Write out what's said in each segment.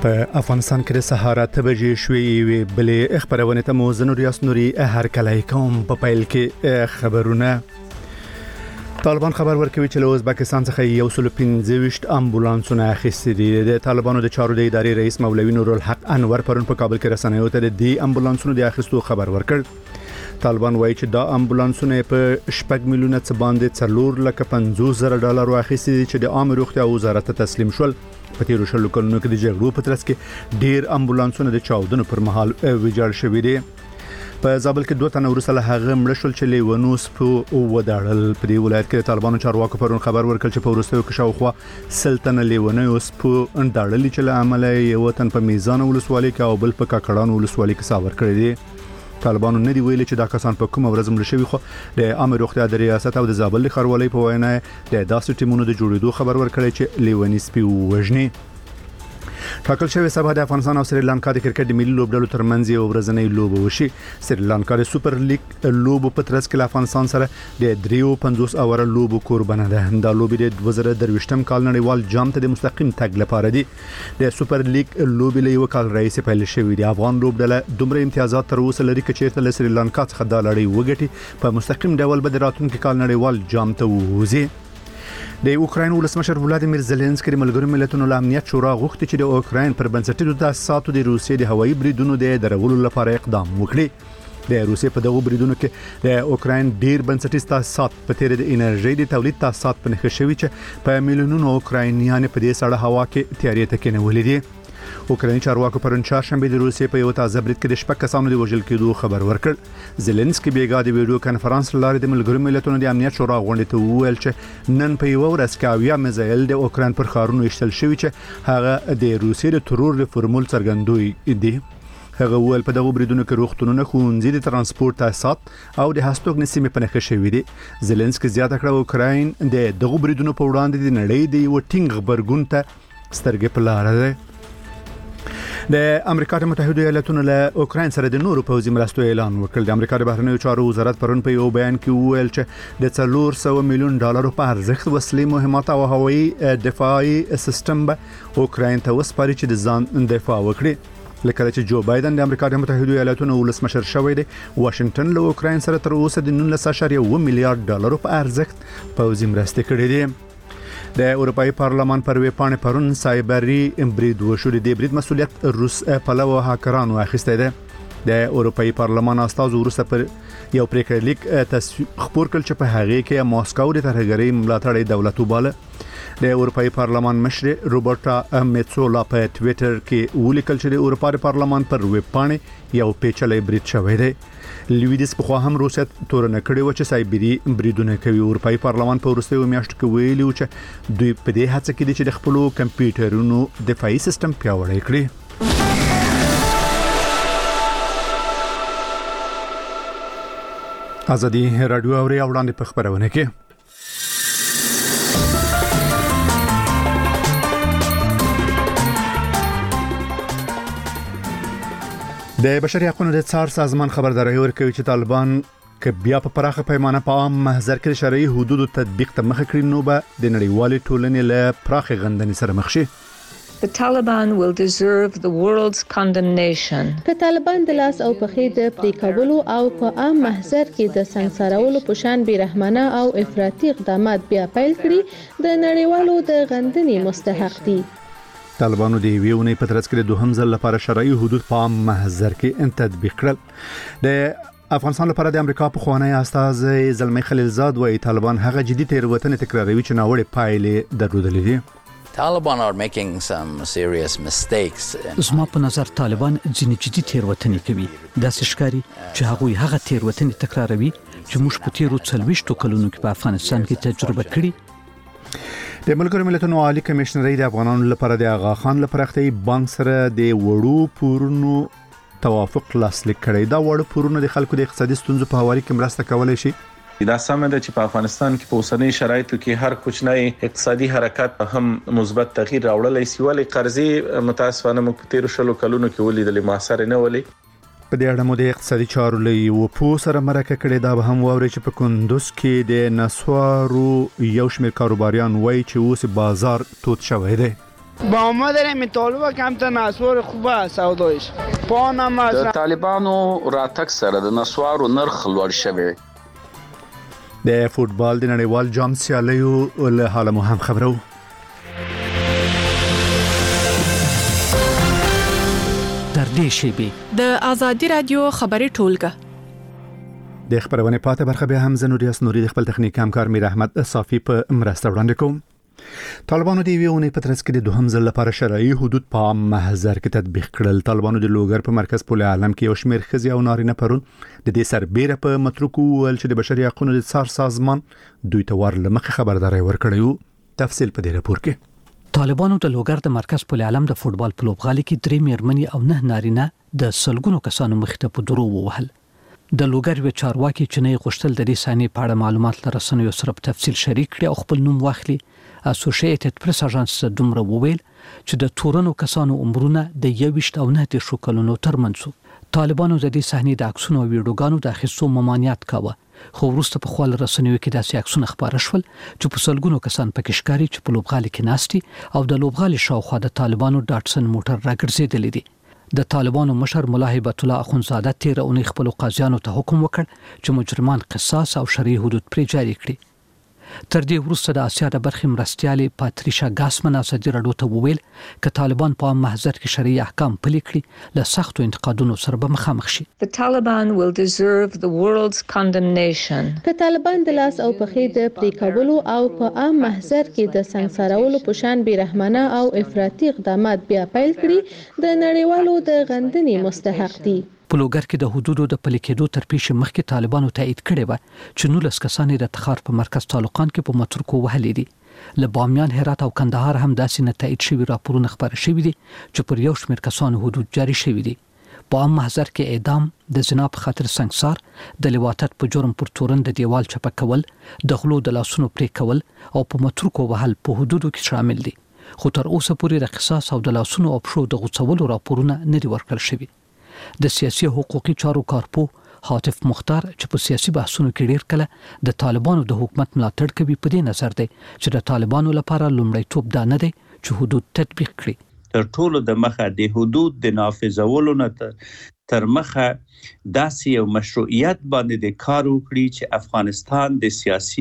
په افغانستان کې د سهار 8 بجې شوې بلې خبرونه ته موزن ریاست نوري هر کله کوم په پیل کې خبرونه طالبان خبر ورکوي چې له ازبکستان څخه یو سل 15 امبولانسونه اخیستي دي. د طالبانو د چارو د ادارې رئیس مولوي نور الحق انور پرون په کابل کې رسنیو ته د دې امبولانسونو د اخیستو خبر ورکړ. طالبان وایي چې دا امبولانسونه په 8 میلیونه څخه باندې $450,000 اخیستي دي چې د عام روغتیا وزارت ته تسلیم شول. په تیرو شلو کلونو کې د جګړو په ترڅ کې ډیر امبولانسونه د چاودنو پر مهال ویجاړ شوي دي. په زابل کې 2 تنه ورسره هغه مړ شول چې لیونوس په وداړل. په دې ولایت کې طالبانو چارواکو پرون خبر ورکړ چې په ورستیو کې شاوخوا سلطنه لیونوس په انداړل چې له عمله یو تن په میزان ولسوالۍ کې او بل په کاکړان ولسوالۍ کې ساور کړی دی. طالبانو نه دی ویلي چې دا کسان په کومه ورځ مړ شوي، خو د عامه روغتیا د ریاست او د زابل ښاروالۍ په وینا د داسې ټیمونو د جوړېدو خبر ورکړی چې لیونی سپي وژني. ټاکل شوی سبا د افغانستان او سریلانکا د کرکټ ملي لوبډلو ترمنځ یو ورځنۍ لوبه وشي. سریلانکا د سوپر لیګ لوبو په ترڅ کې افغانستان سره د 53 اوره لوبو قربانه ده. دا لوبې د 2023م کال نړیوال جام ته د مستقیم تګ لپاره دي. د سوپر لیګ لوبې له یو کال راځي پیل شوې دي. افغان لوبډله دومره امتیازات تر اوسه لري چې چیرته له سریلانکا څخه د لړۍ وګټي په مستقیم ډول به د راتلونکي کال نړیوال جام ته ووځي. د اوکراین ولسمشر ولادیمیر زيلنسکي د ملګرو ملتونو له امنیت شورا غوښتي چې د اوکراین پر بنسټیزو تاسیساتو د روسیې د هوایي بریدونو د درولو لپاره اقدام وکړي. د روسیې په دغه بریدونو کې د اوکراین ډیر بنسټیز تاسیسات په تیر د انرژي د تولید تاسیسات په نښه شوي چې په میلیونونو اوکراینیان په دې سړه هوا کې تیاری تکینولې دي. اوکراین چارواکو پرون چهارشنبه د روسیې په یو تازه برید کې د 6 کسانو د وژل کېدو خبر ورکړ. زيلنسکي بیګا د ویډیو کانفرنس لارې د ملګرو ملتونو د امنیت شورا غونډې ته وویل چې نن په یو ورځ کې 80 میزایل د اوکراین پر ښارونو ایستل شوي چې هغه د روسیې د ترور د فرمول څرګندوي دي. هغه ویل په دغه بریدونو کې روغتونونه، ښوونځي، د ترانسپورت تاسیسات او د هستوګنې سیمې په نښه شوي دي. زيلنسکي زیاته کړه اوکراین د دغه بریدونو په وړاندې د نړۍ د یو ټینګ غبرګون ته سترګې په لار ده. د امریکا متحده ایالاتونو له اوکراین سره د نورو پوځي مرستو اعلان وکړ. د امریکا د بهرنیو چارو وزارت پرون په یو بیان کې وویل چې د $400 میلیون په ارزښت وسلې، مهمات او هوایي دفاعي سیستم به اوکراین ته وسپاري چې د ځان دفاع وکړي. لکه چې جو بایدن د امریکا د متحده ایالاتونو ولسمشر شوی دی، واشنگټن له اوکراین سره تر اوسه د $19.1 میلیارډ په ارزښت پوځي مرستې کړې دي. د اروپאי پارلمان پر ویبپاڼې پرون سایبري برید وشو. د برید مسؤلیت روس پلو هاکرانو اخیسته ده. د اروپאי پارلمان استازو وروسته پر یو پریکړه لیک خبر کړ چې په هغه کې ماسکو د ترهګرۍ ملاتړ دولت وباله. د اروپאי پارلمان مشر روبرټا میڅولا په ټوئیټر کې ولیکل چې د اروپا پارلمان پر ویبپاڼې یو پیچلې برید شوی دی. لویدیس په خوا هم روسیت تورنه کړي و چې سایبری بریدونه کوي. اروپאי پارلمان په ورستیو میاشتو کې ویلي چې دوی په دې هڅه کې دي چې د خپل کمپیوټرونو دفاعي سیستم پیاوړی کړي. ازادي رادیو اوري وړاندې په خبرونه کې د بشري حقوقو د څار سازمان خبرداري ورکوي چې طالبان ک بیا په پراخه پیمانه په عام محضر کې شرعي حدودو تطبیق ته مخ کړي نو به د نړیوالې ټولنې له پراخه غندنې سره مخ شي. The Taliban will deserve the world's condemnation. که طالبان د لاس او پخې د پریکولو او په عام محضر کې د سنگسارولو په شان بیرحمانه او افراطي اقدامات بیا پیل کړي د نړیوالو د غندنې مستحق دي. طالبانو د ویونې په ترڅ کې د دوهم ځل لپاره شرعي حدود په عام محضر کې تطبیق کړل. د افغانستان لپاره د امریکا په خوانی استازي زلمي خلیلزاد وايي طالبان هغه جدي تیروتنې تکراروي چې ناوړه پایلې درلودلې دي. Taliban are making some serious mistakes. زما په نظر طالبان ځینې جدي تیروتنې کوي. داسې ښکاري چې هغه تیروتنې تکراروي چې موږ په تیرو 40 کلونو کې په افغانستان کې تجربه کړې. د ملګرو ملتونو عالی کمشنري د افغانانو لپاره د آغا خان لپاره بانک سره د وړو پورونو توافق لاسلیک کړی. دا وړو پورونه د خلکو د اقتصادي ستونزو په حواله کې مرسته کولای شي. دا سمه ده چې په افغانستان کې په اوسنۍ شرایطو کې هر کوچنی اقتصادي حرکت هم مثبت تغییر راوړلی شي، ولې قرضې متاسفانه موږ په تیر شلو کلونو کې ولیدلې موثر نه ولې. په دې اړه مو د اقتصادي چارو لې و پو سره مرکه کړې. دا به هم ووري چې په کندوز کې د نسوارو یو شمېر کاروباریان وایي چې اوس بازار توت شوی دی. با آمدن طالبان کمتر نسوار خوبه سودایش پانم د طالبانو راتګ سره د نسوارو نرخ لوړ شوی. د فوتبال د نړیوال جام سیالیو له حاله مو هم خبرو. در دې شیبې د آزادي رادیو خبري ټولګه د خبرونه پاتې برخه به هم زنوریاس نوري د خپل تخنیک همکار میر احمد صافي په مرسته وړاندې کوم. طالبانو د ویونې په ترڅ کې د دوهم ځل لپاره شرعي حدود په عام محضر کې تطبیق کړل. طالبانو د لوګر په مرکز پول عالم کې یو شمېر ښځې او نارینه پرون د دې سربېره په متروکو ول چې د بشري حقوقو د څار سازمان دوی ته ورلمخه خبرداري ورکړیو. تفصیل په دې راپور کې. طالبانو د لوګر د مرکز پول عالم د فوتبال په لوبغالي کې 3 میرمنې او 9 نارینه د سلګونو کسانو مخته په درو ووهل. د لوګر و چارواکي چې نه غوښتل د دې سانې په اړه معلومات لرسنیو سره په تفصیل شریک کړي او خپل نوم واخلي. اسوسییټډ پریس اژانس دومره وویل چې د تورنو کسانو عمرونه د 21 او 9 کلونو ترمنځ. طالبانو د دې صحنې د عکسونو او ویډیوګانو د اخیستو ممانعت کاوه، خو وروسته په خپل رسنیو کې داسې عکسونه خبره شول چې په سلګونو کسان پکې ښکاري چې په لوبغالي کې ناشتي او د لوبغالي شاوخوا د طالبانو ډاټسن موټر راګرځېدلې دي. د طالبانو مشر مولا هیبت الله اخونزاده 13 اونۍ خپل قاضیانو ته حکم وکړ چې مجرمان قصاص او شرعي حدود پرې جاري کړي. تر دې وروسته د آسیا د برخې مرستیالې پاتریشا ګاسمن ازادي راډیو ته وویل چې طالبان په محضر کې شرعي احکام پلي کړي له سختو انتقادونو سره به مخامخ شي. The Taliban will deserve the world's condemnation. که طالبان د لاس او پښې د پرې کولو او په عام محضر کې د سنگسارولو په شان بیرحمانه او افراطي اقدامات بیا پیل کړي د نړیوالو د غندنې مستحق دي. په لوګر کې د حدودو د پلي کېدو تر پیښې مخکې طالبانو تایید کړی و چې 19 کسان د تخار په مرکز تعلقان کې په متروکو وهلي دي. له بامیان، هرات او کندهار هم داسې نه تایید شوي راپورونه خبره شوي دي چې پر یو شمېر کسانو حدود جاري شوي دي. په عام محضر کې اعدام، د زنا په خاطر سنگسار، د لواطت په جرم پر تورن د دیوال چپه کول، د غلو د لاسونو پرې کول او په متروکو وهل په حدودو کې شامل دي. خو تر اوسه پورې د قصاص او د لاسونو او پښو د غوڅولو راپورونه نه دي ورکړل شوي. د سیاسي حقوقي چارو کارپو حاتف مختار چې په سیاسي بحثونو کې ډیر کله د طالبانو د حکومت ملاتړ کوي، په دې نظر دی چې د طالبانو لپاره لومړیتوب دا نه دی چې حدود تطبیق کړي. تر ټولو د مخه د حدود د نافذولو نه تر مخه داسې یو مشروعیت باندې د کار وکړي چې افغانستان د سیاسي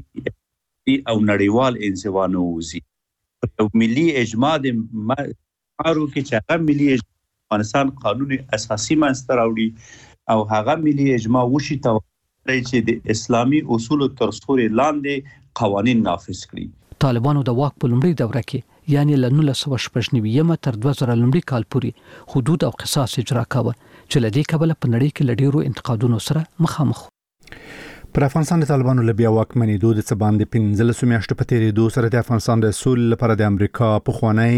او نړیوال انزوا نه وځي. یو ملي اجماع د کارو کې چې هغه ملي افغانستان قانوني اساسي منځته راوړي او هغه ملي اجماع وشي ته چې د اسلامي اصولو تر سوري لاندې قوانين نافذ کړي. طالبانو د واک په لومړۍ دوره کې یعنی له 1999 تر 2000 لومړي کال پورې حدود او قصاص اجرا کاوه چې لدې کبله په نړۍ کې لډیرو انتقادونو سره مخامخ. پر افغانستان د طالبانو له بیا واکمنۍ د څه باندې 15 میاشتو په تیریدو سره د افغانستان د سولې لپاره د امریکا پخوانی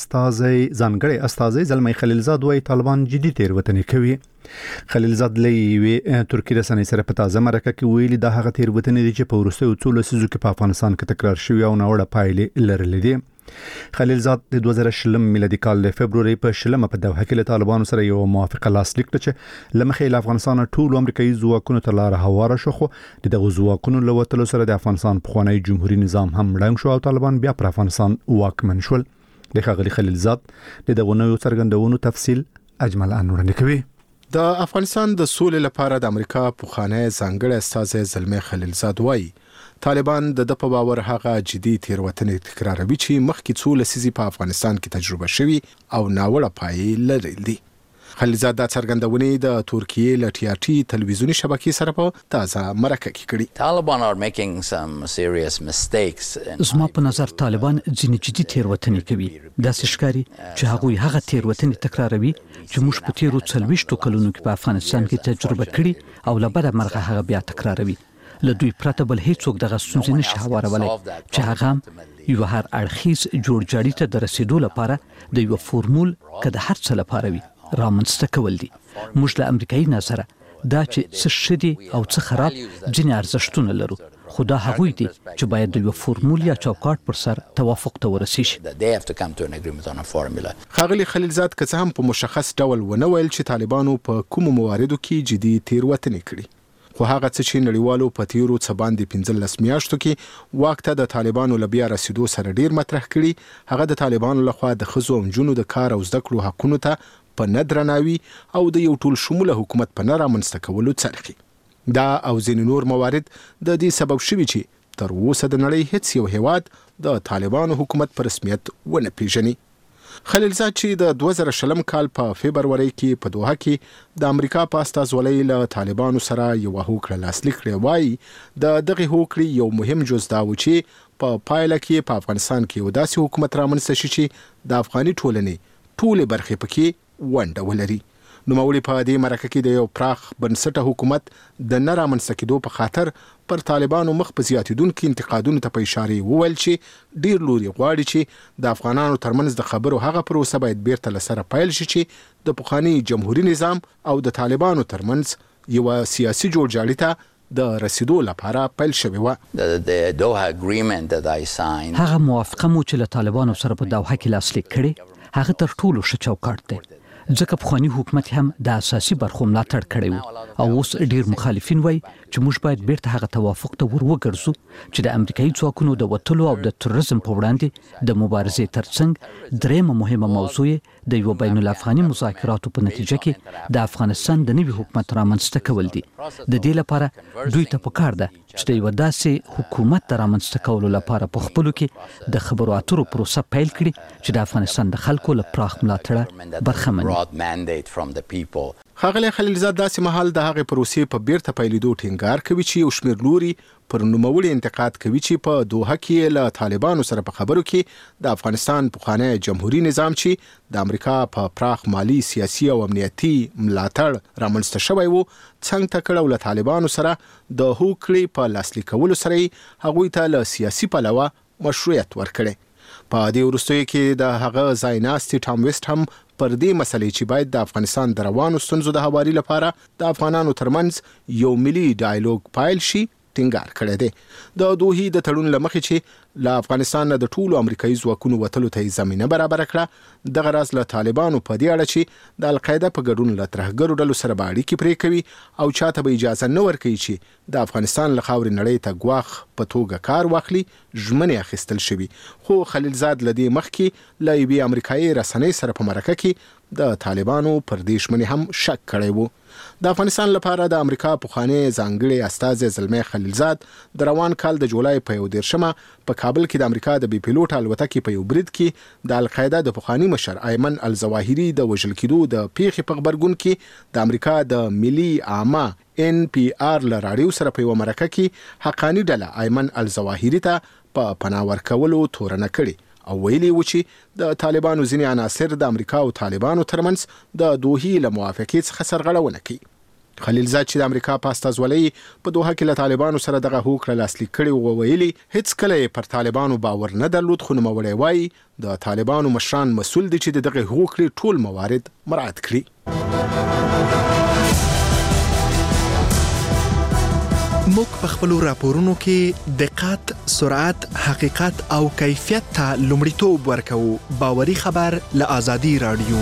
ځانګړی استازی زلمی خلیلزاد وايي طالبان جدي تیروتنې کوي. خلیلزاد لوي ترکیه رسنۍ سره په تازه مرکه کې ویلي دا هغه تیروتنې دي چې په وروستیو څو لسیزو کې په افغانستان کې تکرار شوي او ناوړه پایلې لرلې دي. خلیلزاد د 2020 میلادي کال د فبرवरी په 20 په دوحه کې له طالبانو سره یو موافقه لاسلیک کړه چې لمخې له افغانستان ټول امریکایي ځواکونو ته لار هواره شو، خو دغه ځواکونو له وټلو سره د افغانستان پخوانی جمهوریت نظام هم ړنګ شو او طالبان بیا پر افغانستان واکمن شول. د ښاغلي خلیلزاد دغه نوو څرګندونو تفصیل اجمل انوړاندې کوي. د افغانستان د سولې لپاره د امریکا پخوانی ځانګړی استازی زلمی خلیلزاد وايي طالبان د په باور هغه جدي تیروتنې تکراروي چې مخکې څو لسیزې په افغانستان کې تجربه شوي او ناوړه پایلې لرلې. خلیلزاد دا څرګندونې د ترکیه له TRT تلویزیونی شبکې سره په تازه مرکه کې کړي. Taliban are making some serious mistakes. زما په نظر طالبان ځینې جدي تیروتنې کوي. داسې ښکاري چې هغه تیروتنې تکراروي چې موږ په تیرو 40 کلونو کې په افغانستان کې تجربه کړي او له بده مرغه هغه بیا تکراروي. له دوی پرته بل هیڅوک دغه ستونزې نشي هوارولای چې هغه یو هر اړخیز جوړجاړي ته د رسیدو لپاره د یو فورمول کده هر څه لپاره وي رامنځته کول دي. موږ له امریکایي نظره دا چې څه شدي او څه خراب ځینې ارزښتونه لرو، خو دا هغوی دي چې باید د یو فورمول یا چوکاټ پر سر توافق ته ورسیږي. ښاغلي خلیلزاد که څه هم په مشخص ډول ونه ویل چې طالبانو په کومو مواردو کې جدي تیروتنې کړي. خو هغه څه چې نړیوالو په تیرو څه باندې 15 میاشتو کې واک ته د طالبانو لبیا رسیدو سره ډیر مطرح کړي هغه د طالبانو لخوا د خزو او جنونو د کار او زده کړو حقونو ته په ندرناوي او د یو ټول شموله حکومت په نه رامنځته کولو څرخي دا او ځینې نور موارد د دې سبب شوي چې تر اوسه د نړۍ هیڅ یو هیواد د طالبانو حکومت په رسمیت ونه پیژني خلیلزاد چې د 2020 کال په فبرवरी کې په دوحه کې د امریکا په استازولۍ له طالبانو سره یو هوکړه لاسلیک کړې وای د دغه هوکړې یو مهم جز دا و چې په پایله کې په افغانستان کې یو داسې حکومت رامنځته شي چې د افغاني ټولنې ټول برخې پکې ونډه ولري نو مولي په دې مرکه کې د یو پراخ بنسټه حکومت د نه رامنځته کېدو په خاطر پر طالبانو مخ په زیاتیدونکو انتقادونو ته په اشاره وویل چې ډیر لوري غواړي چې د افغانانو ترمنځ د خبرو هغه پروسه باید بیرته لسره پیل شي چې د پخوانی جمهوریت نظام او د طالبانو ترمنځ یو سیاسي جوړجاړی ته د رسیدو لپاره پیل شوی و هغه موافقه مو چې له طالبانو سره په دوحه کې لاسلیک کړي هغه تر ټولو ښه چوکاټ دی ځکه پخوانی حکومت هم د اساسي برخو ملاتړ کړی و او اوس ډیر مخالفین وای چې موږ باید بیرته هغه توافق ته وروګرځو چې د امریکایي ځواکونو د وټلو او د تروریزم په وړاندې د مبارزې ترڅنګ درېمه مهمه موضوع د یو بین الافغاني مذاکراتو په نتیجه کې د افغانستان د نوي حکومت رامنځته کول دي د دې لپاره دوی ته پکار ده چې د یو داسې حکومت د رامنځته کولو لپاره په خپلو کې د خبرو اترو پروسه پیل کړي چې د افغانستان د خلکو له پراخ ملاتړه برخمن خاغلی خلیلزاد داسې مهال د هغې پروسې په بیرته پیلېدو ټینګار کوي چې یو شمېر لوري پر نوموړي انتقاد کوي چې په دوحه کې له طالبانو سره په خبرو کې د افغانستان پخوانی جمهوریت نظام چې د امریکا په پراخ مالی سیاسي او امنیتي ملاتړ رامنځته شوی و څنګ ته کړه او له طالبانو سره د هوکړې په لاسلیک کولو سره هغوی ته له سیاسي پلوه مشروعیت ورکړي په دې وروستیو کې د هغه ځایناستي ټام ویسټ هم پر دې مسلې چې باید د افغانستان د روانو ستونزو د هواري لپاره د افغانانو ترمنځ یو ملي ډایالوګ پایل شي ټینګار کړی دی د دوحې د تړون له مخې چې له افغانستان نه د ټولو امریکایي ځواکونو وتلو ته زمینه برابر کړه دغه راز له طالبانو په دې اړه چې د القاعده په ګډون له ترهګرو ډلو سره به اړیکې پرې کوي او چاته به اجازه نه ورکوي چې د افغانستان له خاورې نړۍ ته ګواښ په توګه کار واخلي ژمنې اخیستل شوي خو خلیلزاد له دې مخکې له یوې امریکایي رسنۍ سره په مرکه کې د طالبانو پر دې ژمنې هم شک کړی و د افغانستان لپاره د امریکا پخوانی ځانګړي استازی زلمی خلیلزاد د روان کال د جولای په 11 په کابل کې د امریکا د بي پيلوټ الوتکې په یو برید کې د القاعده د پخوانی مشر ایمن الظواهری د وژل کېدو د پیښې په خبرګون کې د امریکا د ملي عامه NPR له راډیو سره په یو مرکه کې حقانی ډله ایمن الظواهری ته په پناه ورکولو تورنه کړي او ویلي و چې د طالبانو ځینې عناصر د امریکا او طالبانو ترمنځ د دوحې له موافقې څخه سرغړونه کوي خلیلزاد چې د امریکا په استازولۍ په دوحه کې له طالبانو سره دغه هوکړه لاسلیک کړي و ویلي هیڅ کله پر طالبانو باور نه درلود خو نوموړی وایي د طالبانو مشران مسؤل دي چې دغه هوکړې ټول موارد مراعات کړي موږ په خپل راپورونو کې دقت، سرعت، حقیقت او کیفیت ته لومړیتوب ورکوو. باوري خبر له آزادي رادیو.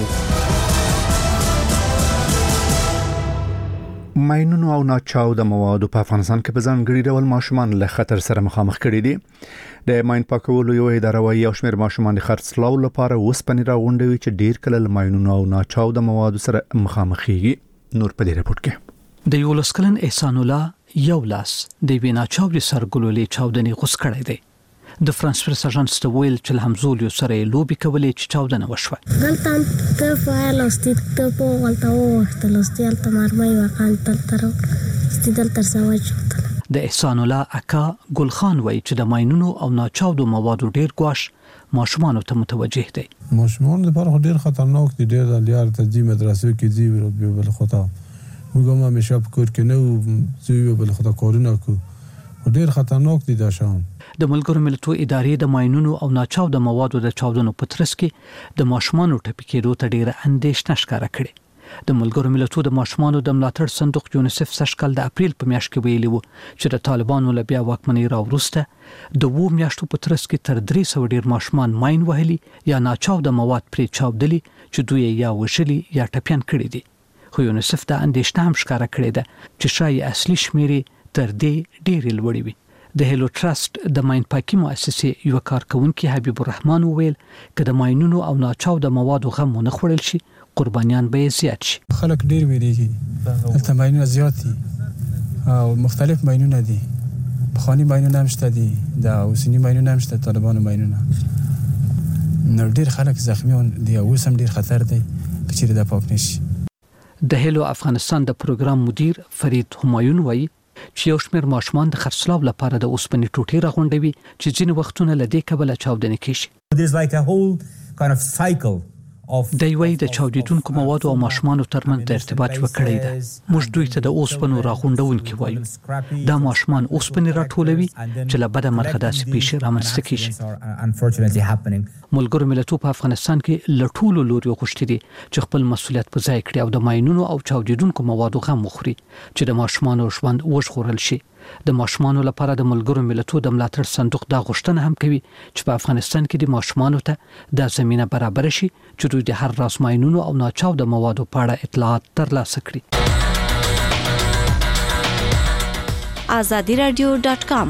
ماینونو او ناچاو د موادو په افغانستان کې په ځانګړي ډول ماشومان له خطر سره مخامخ کړي دي. د ماین پاکولو یو اداره وايي یو شمېر ماشومان د خرڅلاو لپاره وسپنې راغونډوي چې ډیر کله له ماینونو او ناچاو د موادو سره مخامخېږي. نور په دې رپورت کې د یو لسکلن احسان الله یو لاس د وینا چاودي سرګلولې چاودنې غوس کړی دی د فرانس پرس اژانس ته ویل چې همزول یو سره لوبي کولې چې چاودنه وشوه دلته ته فایل استید ته په ولته وختل استیل تمرمای وقال تر استیدل تر سواج د احسان الله اکا ګل خان وای چې د ماینونو او ناچاودو موادو ډیر ګواښ ماشومان ته متوجه دي ماشومان لپاره ډیر خطرناک دي ډیر لیار ته دي مدرسې کې دي ورو بل خطا موږ هم همیشه په کور کې نه زوی بل خطا کارونه کو ډیر خطرناک دي دا شان د ملګرو ملتونو ادارې د ماینونو او ناچاو د موادو د چاودنو په ترڅ کې د ماشومان ټپي کېدو ته ډیره اندېښنه ښکاره کړې د ملګرو ملتونو د ماشومان د ملاتړ صندوق یونیسف سشکل د اپریل په میاشت کې ویلي وو چې د طالبانو له بیا واکمنۍ راوروسته د 2 میاشتو په ترڅ کې تر 300 ډیر ماشومان ماین وهلي یا ناچاو د مواد پرې چاودلي چې دوی یا وشلي یا ټپيان کړي دي خو یونیسف دا اندېښنه هم ښکاره کړې ده چې شایي اصلي شمیرې تر دې ډېرې لوړې وي. د هیلو ټرست د ماین پاکي مؤسسې یو کارکونکي حبیب الرحمن وویل که د ماینونو او ناچاو د موادو غم ونه خوړل شي قربانیان به زیات شي. خلک ډېر ویریږي، دلته ماینونه زیات دي او مختلف ماینونه دي، بخوانی ماینونه هم شته دي، د اوسنی ماینونه هم شته، طالبانو ماینونه. نو ډېر خلک زخمیان دي او اوس هم ډېر خطر دی که چیرې دا پاک نشي. د هیلو افغانستان د پروګرام مدیر فرید همایون وایي چې یو شمېر ماشومان د خرڅلاو لپاره د اوسپنې ټوټې راغونډوي چې ځینې وختونه له دې کبله چاودنې کیږي. د یوې د چاودیدونکو موادو او ماشومانو ترمنځ د ارتباط وکړی ده. موږ دوی ته د اوسپنو راغونډونکي وایو. دا ماشومان اوسپنې راټولوي چې له بده مرغه داسې پیښې رامنځته کیږي. ملګرو ملتونو په افغانستان کې له ټولو لوري غوښتي دي چې خپل مسؤلیت په ځای کړي او د ماینونو او چاودیدونکو موادو غم وخوري چې د ماشومانو ژوند وژغورل شي. د ماشومانو لپاره د ملګرو ملتونو د ملاتړ صندوق دا غوښتنه هم کوي چې په افغانستان کې د ماشومانو ته د زمينه برابر شي چې دوی د هر راس ماینونو او ناچاو د موادو په اړه اطلاعات ترلاسه کړي. azadiradio.com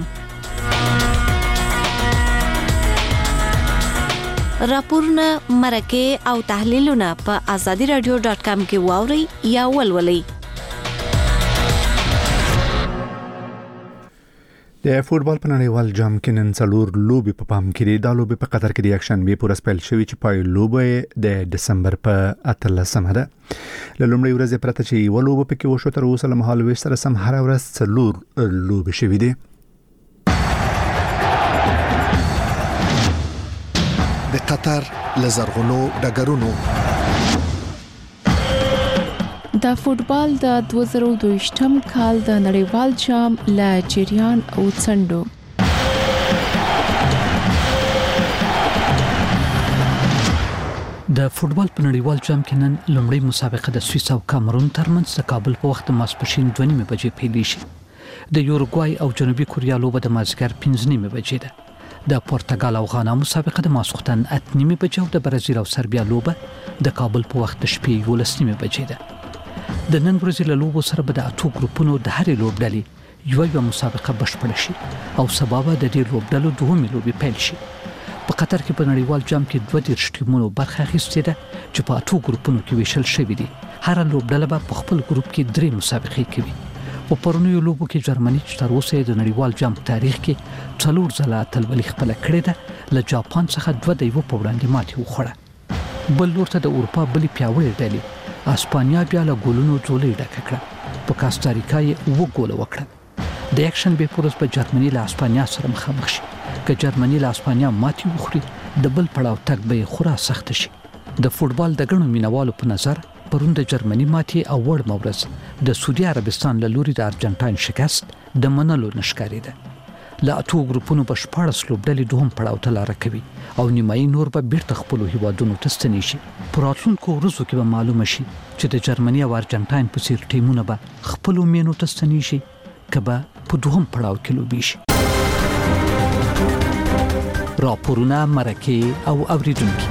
راپورونه، مرکه او تحلیلونه په azadiradio.com کې واوري یا ولولئ. د فوتبال په نړیوال جام کې نن څلور لوبې په پام کې دي. دا لوبې په قطر کې د یکشنبه پر ورځ پیل شوې چې پای لوبه د دسمبر په 18مه ده. له لومړۍ ورځې پرته چې یو لوبه پکې وشو تر اوسه له مهال ویش سره سم هر ورځ څلور لوبې شوې دي. د قطر لزرغونو ډګرونو د فوتبال د 2022م کال د نړیوال جام له جریان او څنډو د فوتبال په نړیوال جام کې نن لومړی مسابقه د سویس او کامرون ترمنځ د کابل په وخت ماسپښین 2:30 بجې پیل شي. د یوروګوای او جنوبي کوریا لوبه د مازیګر 5:30 بجې ده. د پرتګال او غانا مسابقه د ماسختن 8:30 بجې او د برازیل او سربیا لوبه د کابل په وخت د شپې 11:30 بجې ده. د نن ورځې له لوبو سره به د اتو ګروپونو د هرې لوبډلې یو مسابقه بشپړه شي او سبا به د دې لوبډلو دوهمې لوبې پیل شي. په قطر کې په نړیوال جام کې 22 ټیمونو برخه اخیستې ده چې په اتو ګروپونو کې ویشل شوي دي. هر لوبډله به په خپل ګروپ کې 3 مسابقې کوي. په پرونیو لوبو کې جرمني چې تر اوسه د نړیوال جام تاریخ کې 4 ځله اتلولي خپل کړې ده له جاپان څخه 2-1 په وړاندې ماتې وخوړه. بل لور ته د اروپا بلې پیاوړې ډلې اسپانیا بیا له ګولونو ځولې ډکه کړه. په کاستاریکا یې 2 ګوله وکړه. د یکشنبه په ورځ په جرمني له اسپانیا سره مخامخ شي. که جرمني له اسپانیا ماتې وخوري د بل پړاو تګ به خورا سخت شي. د فوتبال د ګڼو مینوالو په نظر پرون د جرمني ماتې او وړ مورز د سعودي عربستان له لوري د ارجنټاین شکست د منلو نشکاري ده. له اتو ګروپونو په 14 لوبډلې دوهم پړاو ته لار کوي او نیمایي نور به بیرته خپل هیوادونو ته ستنې شي. پر راتلونکو ورځو کې به معلومه شي چې د جرمني او ارجنټاین په څیر ټیمونه به خپل مینو ته ستنې شي کبه په دوهم پړاو کې لوبي شي. راپورونه، مرکه او اوریدونکو.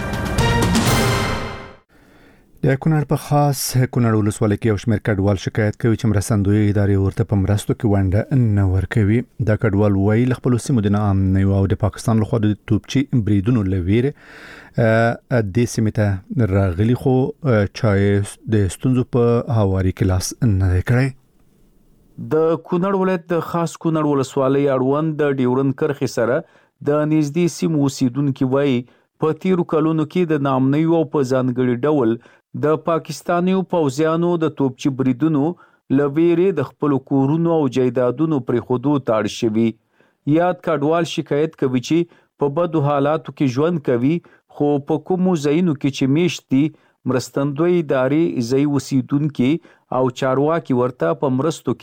د کونړ په خاص کونړ ولسوالۍ کې یو شمېر کډوال شکایت کوي چې مرستندوی ادارې ورته په مرستو کې ونډه نه ورکوي. دا کډوال وایي له خپل سیمو د ناامنۍ او د پاکستان لخوا د توپچي بریدونو لویره د سیمې ته راغلي خو چای د ستونزو په هواري کې لاس نه کړی. د کونړ ولایت د خاص کونړ ولسوالۍ اړوند د ډیورند کرخې سره د نږدې سیمو اوسیدونکو وایي په تیرو کلونو کې د ناامنۍ او په ځانګړي ډول د پاکستاني پوځیانو د توپچي بریدونو لویره د خپل کورونو او جایدادونو پر خودو تاړ شوی. یاد کډوال شکایت کوي چې په بدو حالاتو کې ژوند کوي خو په کومو ځایونو کې چې میشتي مرستندوی ادارې ځای اوسیدونکو او چارواکي ورته په مرستو کې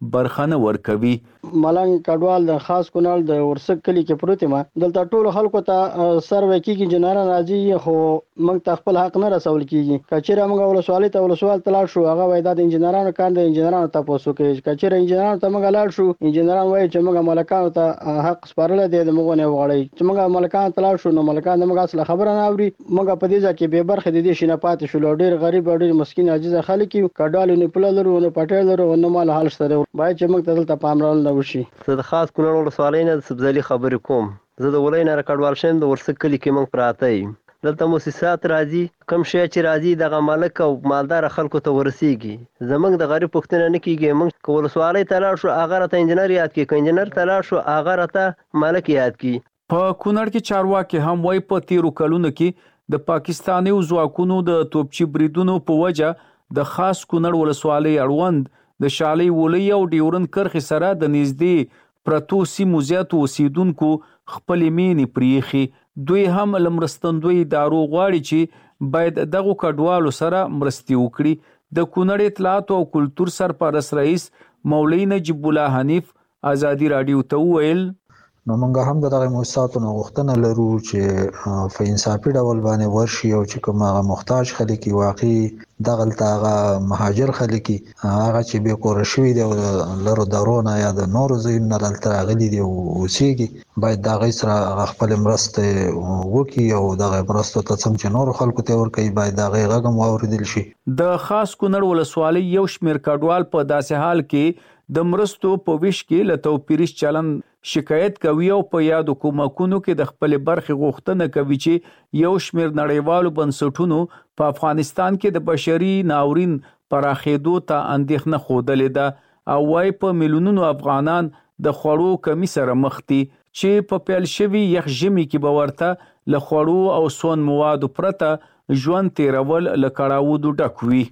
برخنه ورکوي. ملنګ کډوال د خاص کونړ د ورسک کلی کې پروت ما دلته ټول خلکو ته سروې کیږي جنرال راځي خو موږ ته خپل حق نه رسول کیږي. کچېره موږ ولسوالۍ ته ولسوال تلاړ شو هغه وای د انجنیرانو کار د انجنیرانو تاسو کوي. کچېره انجنیرانو ته موږ لاړ شو انجنیران وای چې موږ ملکانو ته حق سپارل دي د موږ نه وغړی چې موږ ملکان تلاړ شو نو ملکان موږ اصله خبره نه اوري. موږ په دې ځکه به برخه د دې شنه پاتې شو ډېر غریب او ډېر مسکین عاجز خلک کډوال نه پللرو نه پټلرو نو مال حال سره باید چې موږ ته دلته پاملرنه وشي. زه د خاص کونړ ولسوالۍ نه د سبزلي خبرې کوم. زه د ولای نه کډوال شم د ورسک کلی کې موږ پراته یم. دلته موسسات راځي کم شي چې راځي دغه مالک او مالدار خلکو ته ورسیږي. زمونږ د غریب پښتنه نه کیږي. موږ ولسوالۍ ته لاړ شو هغه راته انجنیر یاد کی انجنیر ته لاړ شو هغه راته مالک یاد کی. په کونړ کې چارواکي هم وای په تیرو کلونو کې د پاکستاني ځواکونو د توپچی بریدونو په وجه د خاص کونړ ولسوالۍ اړوند د شالۍ ولۍ او ډیورن کرخ سره د نږدې پرتو سیمو زیاتو اوسیدونکو خپل مینې پریخي. دوی هم لمرستندوی دارو غواړي چې باید دغه کډوالو سره مرستي وکړي. د کونړ اطلاعات او کلتور سرپرست رئیس مولوی نجیب الله حنیف آزادی رادیو ته ویل نو موږ هم دغه موسساتو غوښتنه لرو چې په انصافي ډول باندې ورشي او چې کوم هغه محتاج خلک واقعي دغلته هغه مهاجر خلک هغه چې به کور شوی دی لرو درونه یا د نورو ځایونو دلته راغلي دي اوسېږي باید دغه سره خپل مرسته وکړي او دغه مرسته ته څنګه چې نور خلکو ته ورکړي باید دغه غږم واوریدل شي. د خاص کونړ ولسوالۍ یو شمیر کډوال په داسې حال کې د مرستو په ویش کې له توپیریش چلن شکایت کوي او په یادو کومکونو کې د خپل برخې غوښتنه کوي چې یو شمیر نړیوالو بنسټونو په افغانستان کې د بشري ناورین پراخېدو ته اندېښنه خوده ده او وايي په میلیونونو افغانان د خوړو کمی سره مخ دي چې په پیل شوی یخ ژمي کې به ورته له خوړو او سون موادو پرته ژوند تیرول له کړاوودو ډک وي.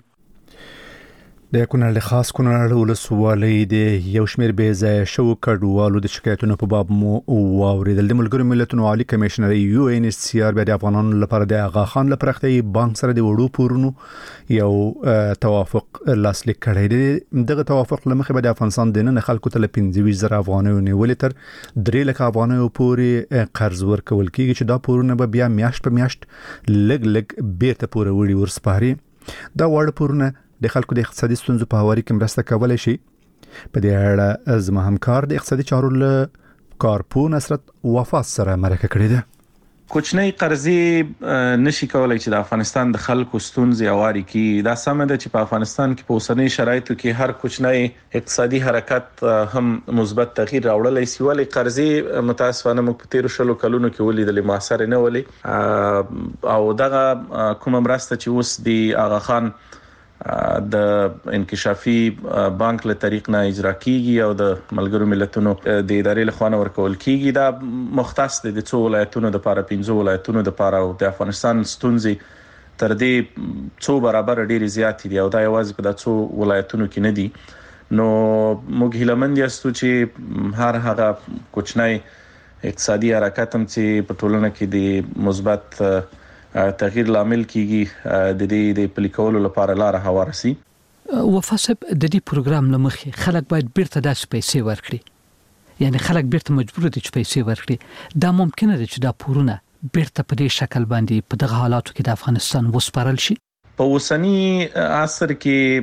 د کونړ له خاص کونړ ولسوالۍ د یو شمیر بې ځایه شوو کډوالو د شکایتونو په باب مو واوریدل. د ملګرو ملتونو عالی کمشنر یو ان ایچ سی آر د افغانانو لپاره د آغا خان لپاره د بانک سره د وړو پورونو یو توافق لاسلیک کړی دی. دغه توافق لمخې به د افغانستان د نن خلکو ته 25,000 افغانۍ نیولې تر 3 لک افغانۍ پورې قرض ورکول کیږي چې دا پورونه به بیا میاشت په میاشت لګ بیرته پوره وړي ورسپاري. دا وړ پورونه د خلکو د اقتصادي ستونزو په هواري کې مرسته کولای شي. په دې اړه زما همکار د اقتصادي چارو له کارپو نصرت وفات سره مرکه کړې ده. کوچنی قرضې نشي کولای چې د افغانستان د خلکو ستونزې هواري کړي. دا سمه ده چې په افغانستان کې په اوسنۍ شرایطو کې هر کوچنی اقتصادي حرکت هم مثبت تغییر راوړلی شي. ولې قرضې متاسفانه موږ په تیرو شلو کلونو کې ولیدل موثر نه ولې او دغه کوم مرسته چې اوس دی آغا خان د انکشافي بانک له طریق نه اجرا کیږي او د ملګرو ملتونو د ادارې له خوا ورکول کیږي. دا مختص دي د څو ولایتونو د لپاره 15 ولایتونو د لپاره او د افغانستان ستونزې تر دې څو برابر ډېری زیات دي او دا یوازې په د څو ولایتونو کې نه دي. نو موږ هیلمند یاستو چې هر هغه کوچنی اقتصادي حرکت هم چې په ټولنه کې د مثبت تغییر لامل کیږي د دې د پلیکولو لپاره لار هوار سي. وفاسب د دې پروګرام لمخې خلک باید بیرته د پیسې ورکړي. یعنی خلک بیرته مجبور دي چې پیسې ورکړي. دا ممکنه ده چې دا پورونه بیرته په دې شکل باندې په دغه حالاتو کې د افغانستان وسپارل شي. په اوسنی عصر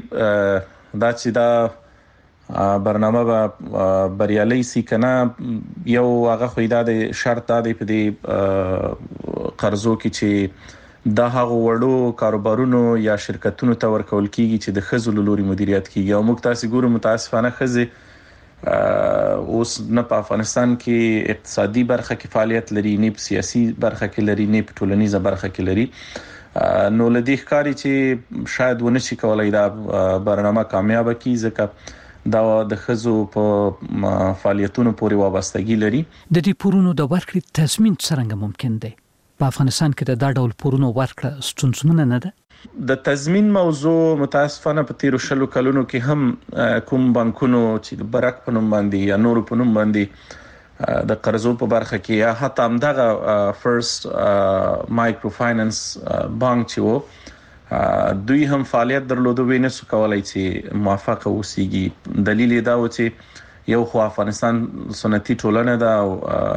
کې دا چې دا برنامه به بریالي سي کنه یو هغه خو دا د شرط دی په دې قرضو کې چې د هغه وړو کاروبارونو یا شرکتونو ته ورکول کیږي چې د خزل لوري مدیریت کیږي او موږ تاسو ګورو متاسفانه خزي اوس نه په افغانستان کې اقتصادي برخه کې فعالیت لري نه په سیاسي برخه کې لري نه په ټولنیزه برخه کې لري. نو لدی ښکاری چې شاید ونه شي کولای دا برنامه کامیاب کی ځکه دا د خزو په فعالیتونو پورې وابستګي لري. د دې پورونو د ورکړې تضمین څنګه ممکن دی؟ په افغانستان کې د ډول پورونو ورکړه ستونزمنه نه ده. د تضمین موضوع متاسفانه په تیرو شلو کلونو کې هم کوم بانکونو چې د برک په نوم باندې یا نورو په نوم باندې د قرضو په برخه کې یا حتی هم دغه فرست مایکرو فاینانس بانک چې وو دوی هم فعالیت درلوده وینې سو کولای چې موافق اوسيږي. دلیل دا و چې یو خو افغانستان سنتي ټولنه ده او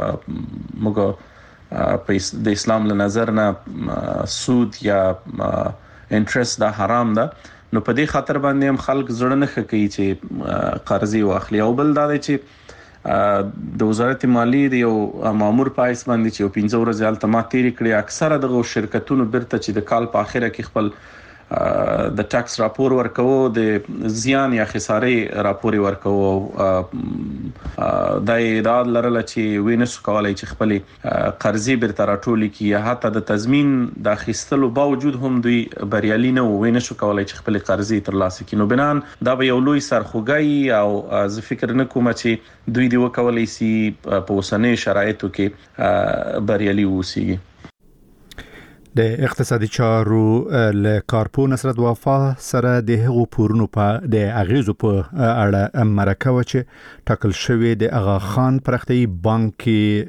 موږ په د اسلام له نظر نه سود یا انټرست دا حرام ده، نو په دې خاطر باندې هم خلک زړه نه کوي چې قرضې واخلي. او بل دا دی چې د وزارت مالیې د یو مامور پایس باندې چې 15 ورځې التما تیری کړی، اکثره دغه شرکتونو برته چې د کال په اخره کې خپل د ټاکس راپور ورکوو، د زیان یا خسارې راپور ورکوو. د ادعا لرله چې وینسو کولای چې خپل قرضې برته راټولې کی، یا حتی د تضمین د اخیستلو باوجود هم دوی بریالي نه وینسو کولای چې خپل قرضې ترلاسه کړي. نو بنان دا به یو لوی سرخوږی او زه فکر نه کوم چې دوی دی وکولای شي په اوسنۍ شرایطو کې بریالي ووسیږي. د اقتصادي چارو له کارپو نصرت وفا سره د هغو پورونو په د اغیزو په اړه مرکه و چې ټاکل شوی د اغا خان پرختي بانک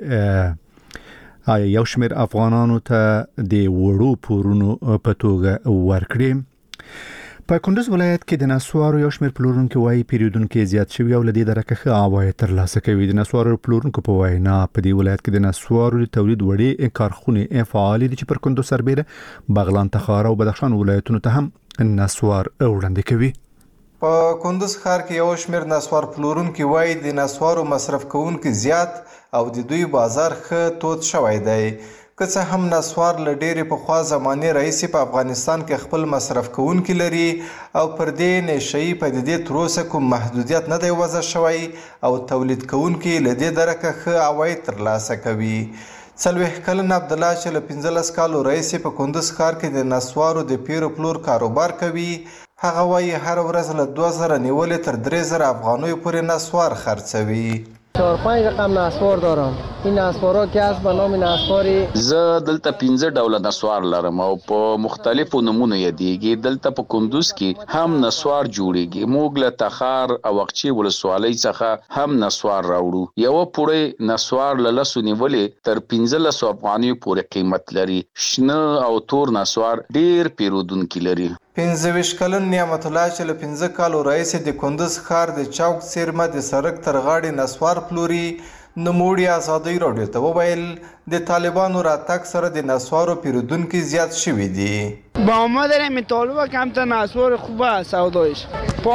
یو شمېر افغانانو ته د وړو پورونو په توګه ورکړي. په کندوز ولایت کې د نسوارو یو شمېر پلورونکو وايي پیریودونکو زیات شوی او لدی درکه عواید ترلاسه کوي. د نسوارو پلورونکو په وینا په دې ولایت کې د نسوارو د تولید وړي کارخونه فعال دي چې پر کندوز سربېره بغلان، تخار او بدخشان ولایتونو ته هم نسوار وړاندې کوي. په کندوز ښار کې یو شمېر نسوار پلورونکو وايي د نسوارو مصرف کوونکو زیات او د دوی بازار ښه تود شوی دی. که څه هم نسوار له ډېرې پخوا زمانې راهیسې په افغانستان کې خپل مصرف کوونکي لري او پر دې نشهیي پدیدې تر اوسه کوم محدودیت نه دی وضع شوی او تولید کوونکي له دې درکه ښه عواید ترلاسه کوي. 40 کلن عبدالله چې له 15 کالو راهیسې په کندوز ښار کې د نسوارو د پیر و پلور کاروبار کوي، هغه وایي هر ورځ له 2000 نیولې تر 3000 افغانیو پورې نسوار خرڅوي. 4-5 رقم نسوار دارم. این نسوارا که هست به نام نسواری زه دلته 15 ډوله نسوار لرم او په مختلفو نمونو یادېږي. دلته په کندوز کې هم نسوار جوړیږي. موږ له تخار او اقچې ولسوالۍ څخه هم نسوار راوړو. یو پوره نسوار له لسو نیولې تر 1500 افغانیو پورې قیمت لري. شنه او تور نسوار ډیر پیرودونکي لري. 25 کلن نعمت الله چې له 15 کالو راهیسې د کندوز ښار د چوک څیرمه د سړک تر غاړې نسوار پلوري، نوموړي ازادي راډیو ته وویل د طالبانو راتګ سره د نسوارو پیرودونکي زیات شوي دي. با آمدن طالبا کمتر نسوار خوبه سودایش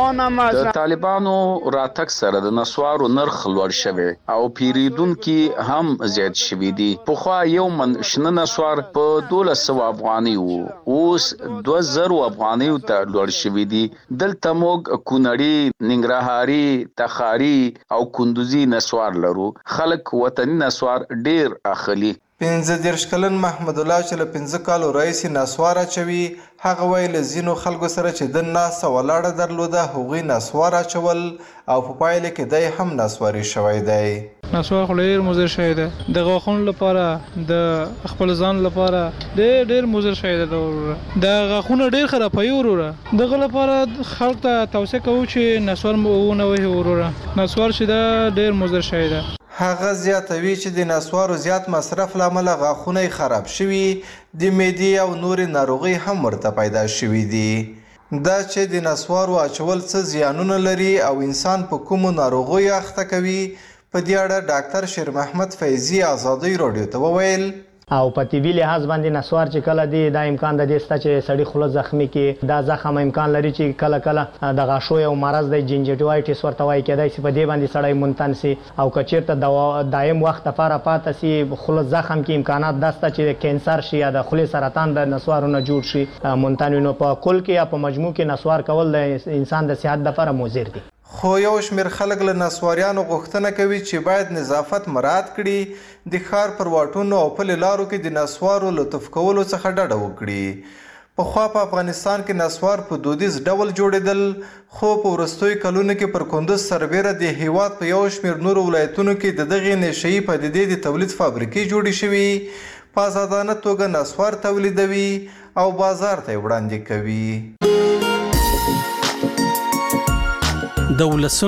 د طالبانو راتګ سره د نسوارو نرخ لوړ شوی او پیرودونکي هم زیات شوي دي. پخوا یو من شنه نسوار په 1200 افغاني وو، اوس 2000 افغاني ته لوړ شوي دي. دلته موږ کونړي، ننګرهاري، تخاري او کندوزي نسوار لرو. خلک وطني نسوار ډیر اخلي. 15 کلن محمد الله چې له 15 کالو راهیسې نسوار اچوي، هغه وایي له ځینو خلکو سره چې د ناسته ولاړه درلوده هغوی نسوار اچول او په پایله کې دی هم نسواري شوی دی. نسوار خو ډېر مضر شوی دی، د غاښونو لپاره، د خپل ځان لپاره ډېر مضر شوی دی. د غاښونه ډېر خرابوي وروره. دغه لپاره خلک ته توصیه کوو چې نسوار ونه وهي وروره. نسوار چې دا ډېر مضر شوی دی. هغه زیاتوي چې د نسوارو زیات مصرف له امله غاښونه یې خراب شوي، د معدې او نورې ناروغۍ هم ورته پیدا شوي دي. دا چې د نسوارو اچول څه زیانونه لري او انسان په کومو ناروغیو اخته کوي، په دې اړه ډاکټر شیر محمد فیضي ازادي راډیو ته وویل او په طبي لحاظ باندې نسوار چې کله دی دا امکان د دې سته چې سړی خوله زخمی کې دا زخم امکان لري چې کله کله د غاښو یو مرض دی جنجټوایټس ورته وایي، کېدای شي په دې باندې سړی منتن سي او که چېرته دایم وخت لپاره پاته سي خوله زخم کې امکانات دا شته چې کینسر شي یا د خولې سرطان د نسوارو نه جوړ شي منتن وي. نو په کل کې یا په مجموع کې نسوار کول د انسان د صحت لپاره مضر دي. خو یو شمېر خلک له نسواریانو غوښتنه کوي چې باید نظافت مراعات کړي، د ښار پر واټونو او پلي لارو کې د نسوارو لطف کولو څخه ډډه وکړي. پخوا په افغانستان کې نسوار په دودیز ډول جوړېدل، خو په وروستیو کلونو کې پر کندوز سربیره د هیواد په یو شمېر نورو ولایتونو کې د دغې نشهیي پدیدې د تولید فابریکې جوړې شوي، په ازادانه توګه نسوار تولیدوي او بازار ته یې وړاندې کوي. د ولسونو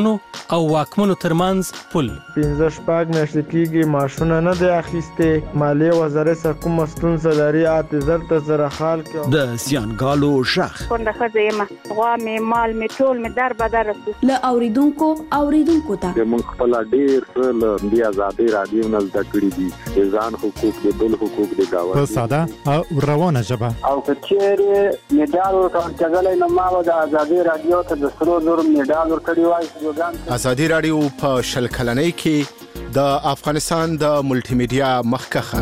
او واکمنو ترمنځ پل. 15 میاشتې کېږي معاشونه نه دی اخیستی. مالیه وزارت سره کومه ستونزه لري اعتذار ته سره حال کوي. د زیانګالو شخ څنګه خځه ما غوا می مال می ټول می در بدر رسو ل اوریدونکو ته موږ خپل ډیر څه د آزادۍ رادیو نه زده کړی دي ځان حقوق د بل حقوق د گاوه په ساده او روانه ژبه او کچېره میډال ورکړل نو ما د آزادۍ رادیو ته د سرو زر میډال ورکړی وای. آزادۍ رادیو په شل کلنۍ کې د افغانستان د ملټي میډیا مخکخه.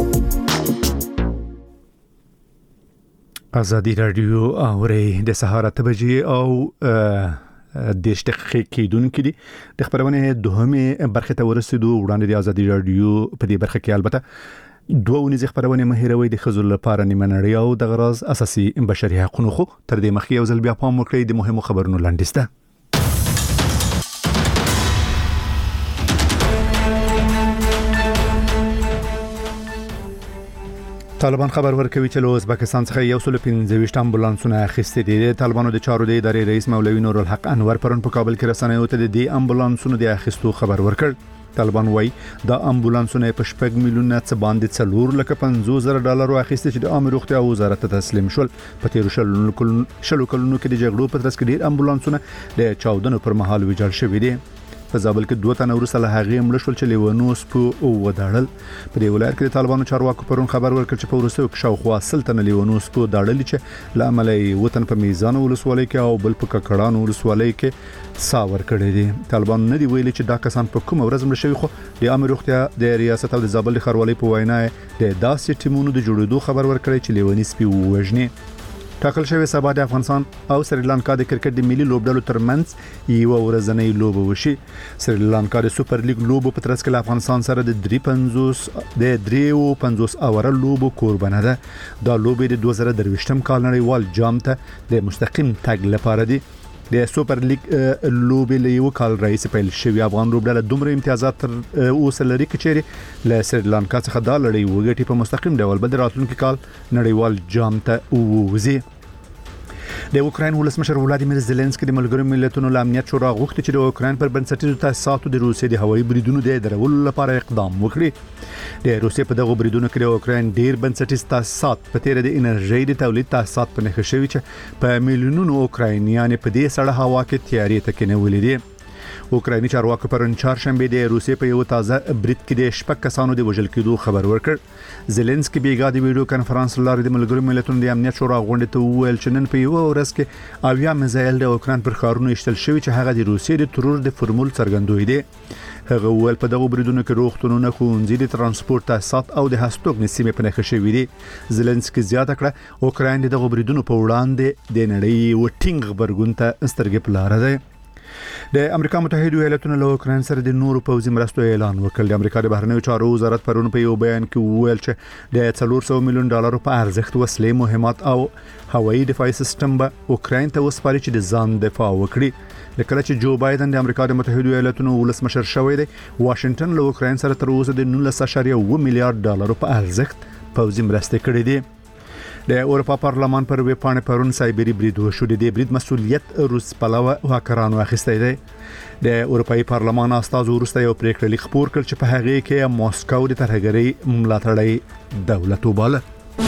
آزادی رادیو اوري د سهار 8 بجې او د شتخې کېدونکې دي. د خبرونه دوهمه برخه ته ورسېدو. وړاندې د آزادی رادیو په دې برخه کې البته دوه ونیزه خبرونه مهیروي د خزل لپاره نیمه نړۍ او د غراض اساسي بشري حقوقو خو تر دې مخکې یو ځل بیا پام وکړئ د مهمو خبرونو لاندسته. طالبان خبر ورکوي چې له ازبکستان څخه 115 امبولانسونه اخیستي دي. طالبانو د چارو د ادارې رئیس مولوي نور الحق انور پرون په کابل کې رسنیو ته د دې امبولانسونو د اخیستو خبر ورکړ. طالبان وایي د امبولانسونو په 4 میلیونه څخه باندې $450,000 اخیستي چې د عامه روغتیا وزارت ته تسلیم شول. په تیر شلو کلونو کې د جګړو په ترڅ کې ډیر امبولانسونه د چاودنو پر مهال ویجاړ شوي دي. په زابل کې 2 تنه ورسره له هغې مړ شول چې لیونوس په وداړل. په دې ولایت کې د طالبانو چارواکو پرون خبر ورکړ چې په وروستیو کې شاوخوا 10 تنه لیونوس په داړل چې لامل یې وطن په میزان ولسوالۍ کې او بل په ککړان ولسوالۍ کې ساور کړی دي. طالبان نه دی ویلي چې دا کسان په کوم ورځ مړ شوي، خو د عامه روغتیا د ریاست او د زابل ښاروالۍ په وینا د داسې ټیمونو د جوړېدو خبر ورکړی چې لیونی سپي ووژني. ټاکل شوی سبا د افغانستان او سریلانکا د کرکټ د ملي لوبډلو ترمنځ یو ورځنۍ لوبه وشي. سریلانکا د سوپر لیګ لوبو په ترڅ کې افغانستان سره د 53 اوره لوبو قربانه ده. دا لوبې د 2023م کال نړیوال جام ته د مستقیم تګ لپاره دي. د سوپر لیګ لوبې له یو کال راهیسې پیل شوی. افغان لوبډله دومره امتیازات تر اوسه لري چې له سریلانکا څخه دا لړۍ وګټي په مستقیم ډول به د راتلونکي کال نړیوال جام ته ووځي. د اوکراین ولسمشر ولادیمیر زيلنسکي د ملګرو ملتونو له امنیت شورا غوښتي چې د اوکراین پر بنسټیزو تاسیساتو د روسیې د هوایي بریدونو د درولو لپاره اقدام وکړي. د روسیې په دغه بریدونو کې د اوکراین ډیر بنسټیز تاسیسات په تیر د انرژي د تولید تاسیسات په نښه شوي چې په میلیونونو اوکراینیان په دې سړه هوا کې تیاری تکینولې دي. اوکرایني چارواکو پرون چهارشنبه د روسیې په یو تازه برید کې د 6 کسانو د وژل کېدو خبر ورکړ. زيلنسکي بیګا د ویډیو کانفرنس لارې د ملګرو ملتونو د امنیت شورا غونډې ته وویل چې نن په یو ورځ کې اویا میزایل د اوکراین پر ښارونو ایستل شوي چې هغه د روسیې د ترور د فرمول څرګندوي دي. هغه ویل په دغه بریدونو کې روغتونونه، ښوونځي، د ترانسپورت تاسیسات او د هستوګنې سیمې په نښه شوي دي. زيلنسکي زیاته کړه اوکراین دغه بریدونو په وړاندې د نړۍ وټینګ غبرګون ته سترګې په لار ده. د امریکا متحده ایالاتونو له اوکراین سره د نورو پوځي مرستو اعلان وکړ. د امریکا د بهرنیو چارو وزارت پرون په یو بیان کې وویل چې د $400 میلیون په ارزښت وسلې، مهمات او هوایي دفاعي سیستم به اوکراین ته وسپاري چې د ځان دفاع وکړي. لکه چې جو بایدن د امریکا د متحده ایالاتونو ولسمشر شوی دی، واشنگټن له اوکراین سره تر اوسه د $19.1 میلیارډ په ارزښت پوځي مرستې کړې دي. د اروپا پارلمان پر ویب پاڼې پرون سایبری برید وشو. د دې برید مسؤلیت روس پلوه هاکرانو اخیستی دی. د اروپאי پارلمان استازو وروسته یو پریکړه لیک خپور کړ چې په هغه کې ماسکو د ترهګرۍ ملاتړی دولت وباله.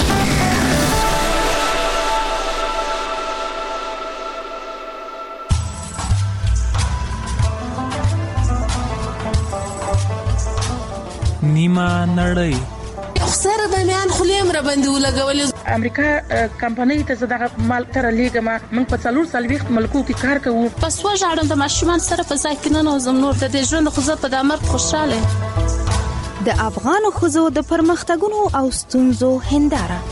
نیمه نړۍ سره د میان خلیم را باندې ولګول. امریکا کمپنۍ ته زړه مال تر لیګما موږ په 440 ملکو کې کار کوو. پس وژاړم د ماشومان سره په ځای کې نه نوزم نور د ژوند خو په د امر خوشاله. د افغان خزو د پرمختګونو او ستونزو هنداره.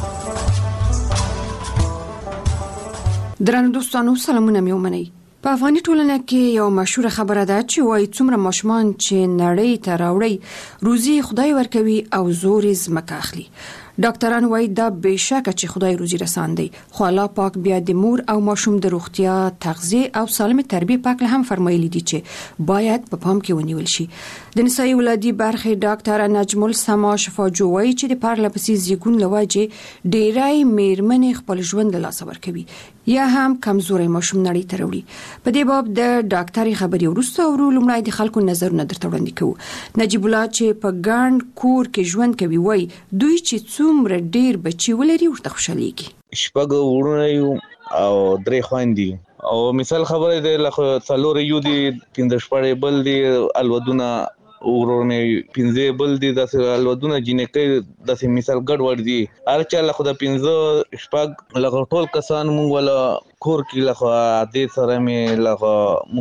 درنو دوستانو سلامونه مې ومنئ. په افغاني ټولنه کې یو مشهور خبره ده چې وایي څومره ماشومان چې نړۍ ته راوړي روزي خدای ورکوي او زور یې زمکه اخلي. ډاکټران وایي دا بهشکه چې خدای روزي رسان دی، خو الله پاک بیا د مور او ماشوم د روغتیا، تغذیه او سالمه تربیه پاک له هم فرمایلی دي چې باید په پام کې ونیول شي. د نسایي ولادي برخې ډاکټر نجم السما شفاجو وایي چې د پارلپسي زیږون لواجه ډیرای میرمنې خپل ژوند له لاسه ورکوي یا هم کمزوري ماشوم نړۍ ته راوړي. په دې باب د ډاکټري خبري ورسته او لومړی د خلکو نظرونه درته وړاندې کوو. نجیب الله چې په ګاند کور کې ژوند کوي وایي دوی چې څومره ډیر بچي ولري ورته خوشاليږي. شپږ ورونه یو او درې خويندې او مثال خبره ده لکه څلور یو دي 15 شپږ بل دي الودونه ورونه 15 بل دي د الودونه جنکې د مثال ګډ ور دي ارچا له خدای 15 شپږ لکه ټول کسان مونږ ولا کور کې لکه دې سره مې لکه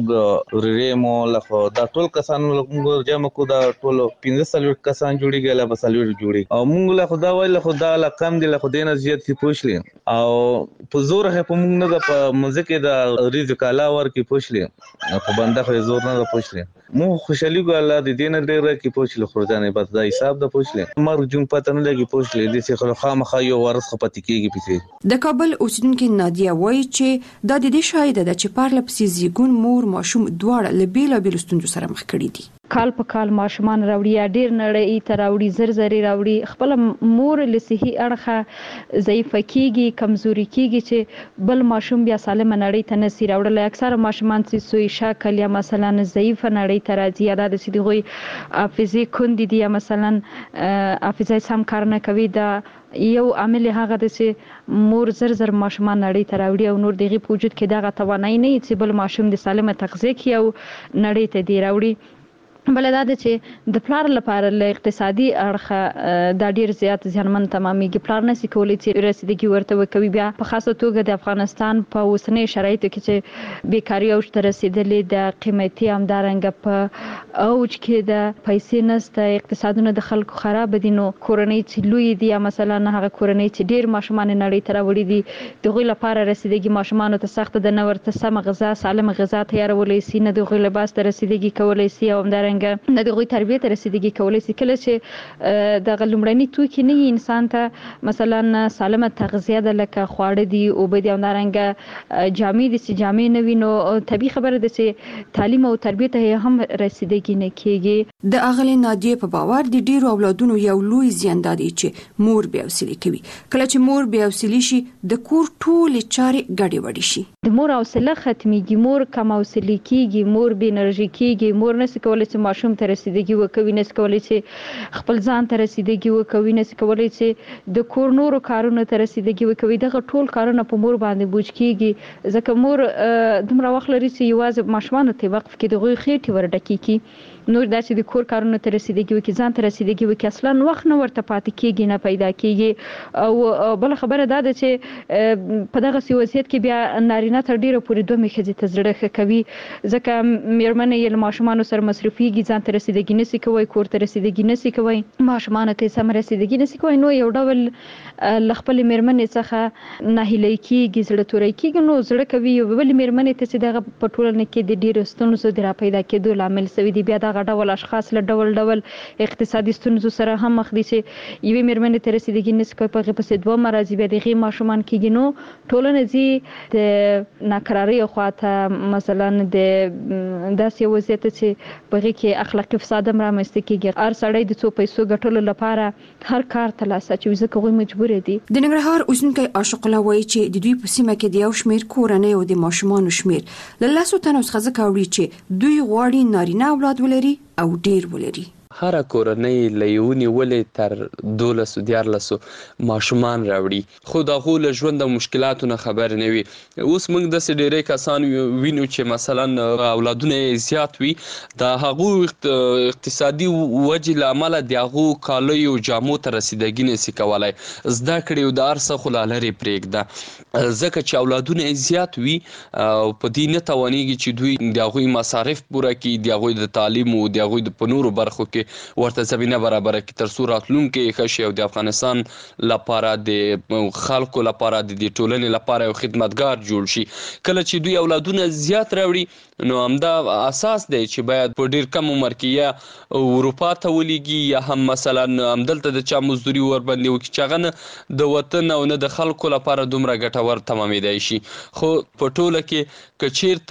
موږ ریمو لکه دا ټول کسان موږ جمع کو دا ټول 15 کسان جوړیږي لا بسالور جوړي او موږ له خدا وای له خدا لا کم دي له خدای نه زیات سی پوښلې او په زور هه په موږ نه په مزه کې دا رزق الله ور کې پوښلې په بنده خو زور نه پوښلې مو خوشالي ګو الله دې دین ډېر کې پوښلې خورځانه بس دا حساب د پوښلې مرګ جون پته نه لګي پوښلې دې څه خامخا یو ورس خپتی کېږي پېڅې. د کابل اوسیدونکو نادیا وایي چې دا د دې شاهد ده چې پارلپسي زیږون مور ماشوم دواړه له بیلابیلو ستونزو سره مخ کړي دي. کال په کال ماشومان راوړي یا ډیر نړۍ ته راوړي زر راوړي خپل مور له صحي اړخه ضعیف کیږي کمزوري کیږي چې بل ماشوم بیا سالم نړۍ ته نسی راوړل. اکثر ماشومان چې سوی شکل یا مثلا ضعیف نړۍ ته راځي یا د سیدغوي حافظه کندي دي یا مثلا حافظه سم کار نه کوي دا یو عامل هغه د چې مور زر ماشومان نړۍ ته راوړي او نور دغه په وجود کې دغه توانای نه چې بل ماشوم د سالمه تغذیه کې او نړۍ ته دی راوړي. بل دا چې د پلار لپاره له اقتصادي اړخه دا ډیر زیات ځانمن تمامېږي. پلار نشي کولی چې رسیدګي ورته وکوي. بیا په خاصه توګه د افغانستان په اوسنۍ شرایطو کې چې بیکاری اوج ته رسیدلې د قیمتي همدارنګه په اوج کې د پیسې نسته اقتصادونه د خلکو خراب دي نو کورنۍ چې لوی دي یا مثلا هغه کورنۍ چې ډیر ماشومان نړۍ ته راوړي دي دغه لپاره رسیدګي ماشومان ته سخت د نورته سم غذا سالم غذا تیارولې سي نه دغه لباس ته رسیدګي کولای سي او همدارنګه نه دغه تربیه ته رسیدګي کولای شي. کله چې د غلمړنی توکي نه انسان ته مثلا سالمه تغذیه د لکه خواړه دي او به د همدارنګه جامې دي چې جامې نه وینو طبي خبره ده چې تعلیم او تربیه ته هم رسیدګي نه کیږي. د اغلی نادیه په باور د ډیرو اولادونو یو لوی زیان دی چې مور بیا وسیله کوي. کله چې مور بیا وسیله شي د کور ټول چارې ګډې وډې شي. د مور حوصله ختميږي مور کم حوصله کیږي مور بې انرژي کیږي مور نس کولای چې ماشوم ته رسیدګي وکوي نس کولای چې خپل ځان ته رسیدګي وکوي نس کولای چې د کور نورو کارونو ته رسیدګي وکوي. دغه ټول کارونه په مور باندې بوج کیږي ځکه مور دومره وخت لري چې یوازې ماشومان ته وقف کې دغه خېټي ورډکی کی نور داسې د کور کارونو ته رسیدګي وکي ځان ته رسیدګي وکي اصلا وخت نه ورته پاتې کیږي نه پیدا کیږي. او بل خبره دا ده چې په دغه وضعیت کې بیا نارینه تر ډیره پورې دوه مخې ته زړه کوي ځکه میرمنې یې ماشومان سره مصرفيږي ځان ته رسیدګي نسی کوي کور ته رسیدګي نسی کوي ماشومان ته سم رسیدګي نسی کوي نو یو ډول لخپل میرمنې څخه ناهیلي کیږي زړه توري کیږي نو زړه کوي بل میرمنې ته چې دغه پټولنه کې د ډیرو ستونزو د را پیدا کېدو لامل سوي دي. بیا دغه ډول اشخاص له ډول اقتصادي ستونزو سره هم مخ دي چې یوې میرمنې ته رسیدګي نسی کوي په غوښه دوه مرزي به دغه ماشومان کیږي نو ټولنه زی د ناکراری خواته مثلا د داسې وضعیت چې په کې اخلاقي فساد هم رامنځته کیږي. هر سړی د څو پیسو ګټلو لپاره هر کار ترلاسه کوي ځکه هغوی مجبور دي. د ننګرهار اوسیدونکي عاشق الله وایي چې د دوی په سیمه کې د یو شمیر کورنۍ او د ماشومان شمیر له لاسو تنو څخه کاوړي چې دوی غواړي نارینه اولاد ولري او ډیر ولري. هر کورنۍ لیونی ولې تر 12 ماشومان راوړي خو دا غول ژوند د مشکلاتو نه خبر نه وي. اوس موږ د ډېرې کسان وینو چې مثلا اولادونه زیات وي دا هغه اقتصادي وجې لامل دی هغه کالي او جامو ته رسیدګي نشي کولای زده کړي او د ارسه خلالري پرېږده ځکه چې اولادونه زیات وي او په دې نه توانېږي چې دوی د هغوی مصارف پوره کړي د هغوی د تعلیم او د هغوی د پنورو برخو کې ورته زمينه برابر کی تر څو راتلونکي خشي او د افغانستان لپاره د خلکو لپاره د ټولنې لپاره یو خدمتګار جوړ شي. کله چې دوی اولادونه زیات راوړي نو همدا اساس دی چې باید په ډیر کم عمر کې یا اروپا ته ولېږي یا هم مثلا همدلته د چا مزدوري ورباندې وکړي چې هغه نه د وطن او نه د خلکو لپاره دومره ګټور تمامېدای شي. خو په ټوله کې که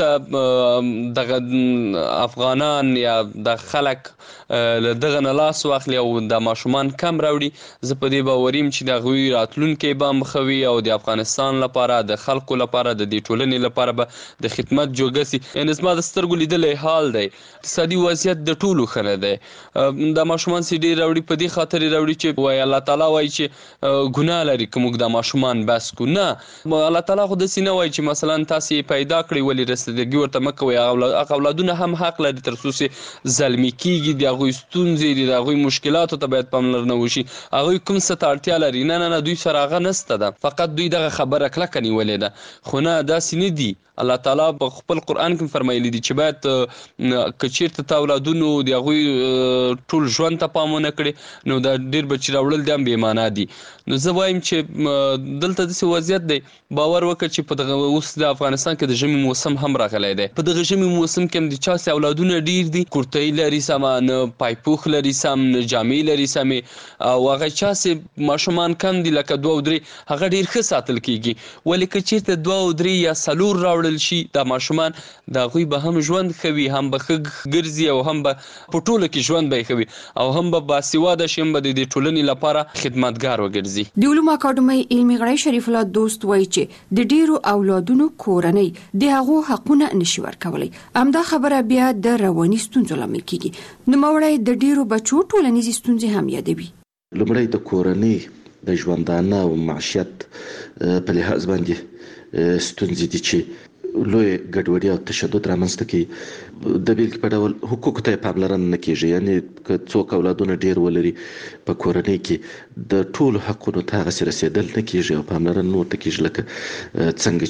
چیرته دغه افغانان یا د خلک دغه نه لاس واخلي او د ماشومان کم راوړي، زه په دې باور یم چې د هغوی راتلونکی به هم ښه وي او د افغانستان لپاره، د خلکو لپاره، د دې ټولنې لپاره به د خدمت جوګه سي. یعنې زما د سترګو لیدلی حال دی، اقتصادي وضعیت د ټولو ښه نه دی. دا ماشومان چې ډېر راوړي په دې خاطر یې راوړي چې وایي الله تعالی وایي چې ګناه لري که موږ دا ماشومان بس کړو. نه، الله تعالی خو داسې نه وایي چې مثلا تاسې یې پیدا کړئ ولې رسېدګي ورته مه کوئ. هغه اولادونه هم حق لري تر څو چې زلمي کېږي، د هغوی ستونزې دي، د هغوی مشکلاتو ته باید پاملرنه وشي. هغوی کوم څه ته اړتیا لري، نه دوی سره هغه نسته ده، فقط دوی دغه خبره کلکه نیولې ده. خو نه، داسې نه دي. الله تعالی په خپل قرآن کې فرمایلی دي چې باید که چیرته تا اولادونو د هغوی ټول ژوند ته پام ونه کړي نو دا ډېر بچي راوړل دي هم بې معنا دي. نو زه وایم چې دلته داسې وضعیت دی، باور وکړه چې په دغه اوس د افغانستان کې د ژمي موسم هم راغلی دی. په دغه ژمي موسم کې هم د چا چې اولادونه ډېر دي، کورتۍ لري سمه، نه پایپوخ لري سم، نه جامې لري سمې، او هغه چا چې ماشومان کم دي لکه 2 او 3 هغه ډېر ښه ساتل کېږي. ولې که چیرته 2 او 3 یا 4 راوړل شي دا ماشومان، د هغوی به هم ژوند ښه وي، هم به ښه ګرځي او هم به په ټوله کې ژوند به یې ښه وي او هم به باسواده شي، هم به د دې ټولنې لپاره خدمتګار وګرځي. د علومو اکاډمۍ علمي غړی شریف الله دوست وایي چې د ډیرو اولادونو کورنۍ د هغو حقونه نشي ورکولی. همدا خبره بیا د رواني ستونزو لامل کیږي. نوموړی د ډیرو بچو ټولنیزې ستونزې هم یادوي. لومړی د کورنۍ د ژوندانه او معیشت په لحاظ باندې ستونزې دي چې لوی ګډوډي او تشدد رامنځته کوي. د بیلګې په ډول حقوقو ته پاملرنه نه کیږي، یعنې که څوک اولادونه ډیر ولري په کورنۍ کې د ټولو حقونو ته هغسې رسېدل نه کیږي او پاملرنه نه ورته کیږي لکه څنګه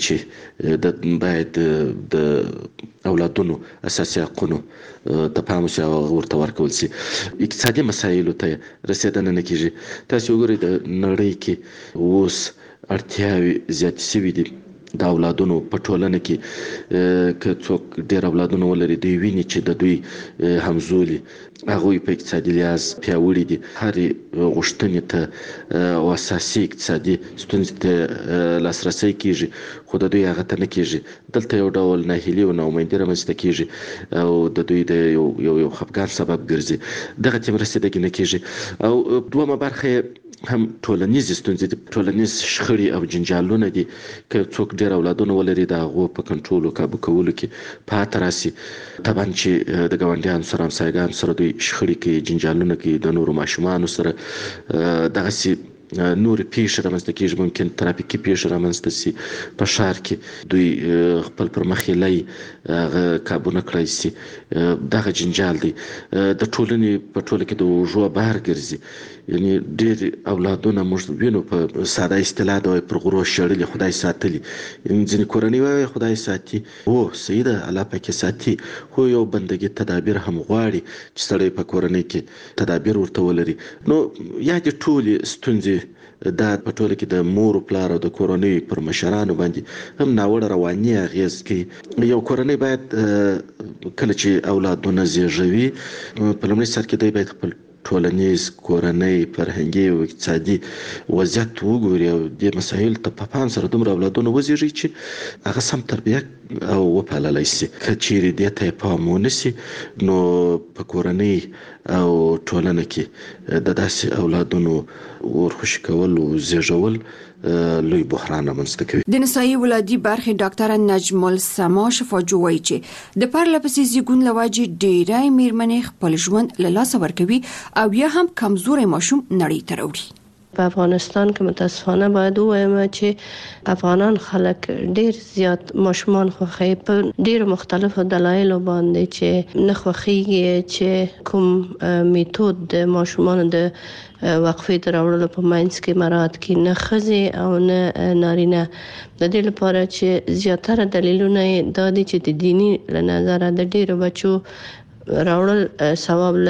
چې باید د اولادونو اساسي حقونو ته پام وشي او ورته ورکول شي. اقتصادي مسایلو ته رسېدنه نه کیږي. تاسې وګورئ د نړۍ کې اوس اړتیاوې زیاتې شوي دي د اولادونو په ټولنه کې. که څوک ډیر اولادونه ولري، دوی ویني چې د دوی همزولي هغوی په اقتصادي لحاظ پیاوړي دي، هرې غوښتنې ته او اساسي اقتصادي ستونزې ته لاسرسی کیږي، خو د دوی هغه ته نه کیږي. دلته یو ډول ناهیلي او ناامیدي رامنځته کیږي او د دوی د یو خفګان سبب ګرځي. دغه ته رسېدګي نه کیږي. او دویمه برخه هم ټولنیزې ستونزې دي، ټولنیز شخړې او جنجالونه دي. که څوک ډیر اولادونه ولري، د هغو په کنټرول او کابو کولو کې پاتې راسي. طبعا چې د ګاونډیانو سره، همسایګانو سره دوی شخړې کوي، جنجالونه کوي، د نورو ماشومانو سره دغسې نور پیښې رامنځته کیږي. ممکن ترافیکي پیښې رامنځته سي په ښار کې، دوی خپل پر مخ یې لای هغه کابو نه کړی سي. دغه جنجال دی د ټولنې په ټوله کې د اوږو بار ګرځي. یعنې ډېر اولادونه موږ وینو په ساده اصطلاح د پر غرو شړلي، خدای ساتلي. یعنې ځینې کورنۍ وایي خدای ساتي، هو صحیح ده، الله پاک یې ساتي، خو یو بندګي تدابیر هم غواړي چې سړی په کورنۍ کې تدابیر ورته ولري. نو یا دې ټولې ستونزې دا په ټوله کې د مور او پلار او د کورنۍ پر مشرانو باندې هم ناوړه رواني اغېز کوي. یو کورنۍ باید کله چې اولادونه زیږوي، په لومړي سر کې دوی باید خپل ټولنیز، کورنۍ، فرهنګي او اقتصادي وضعیت وګوري او دې مسایلو ته په پام سره دومره اولادونه وزیږي چې هغه سم تربیه او وپاللی شي. که چیرې دې ته پام ونه شي نو په کورنۍ او ټولنه کې د داسې اولادونو ورخوشي کول او زیږول لوی بحران رامنځته کوي. د نسایي ولادي برخې ډاکټره نجم السما شفاجو وایي چې د پرلپسې زیږون له وجې ډېری میرمنې خپل ژوند له لاسه ورکوي او یا هم کمزوری ماشوم نړۍ ته راوړي. په افغانستان کې متاسفانه باید ووایم چې افغانان خلک ډیر زیات ماشومان خوښوي په ډیرو مختلفو دلایلو باندې، چې نه خوښیږي چې کوم میتود د ماشومانو د وقفې د راوړلو په منځ کې مراعات کړي، نه ښځې او نه نارینه. د دې لپاره چې زیاتره دلیلونه دا دي چې د دیني له نظره د ډیرو بچو راوړل ثواب لري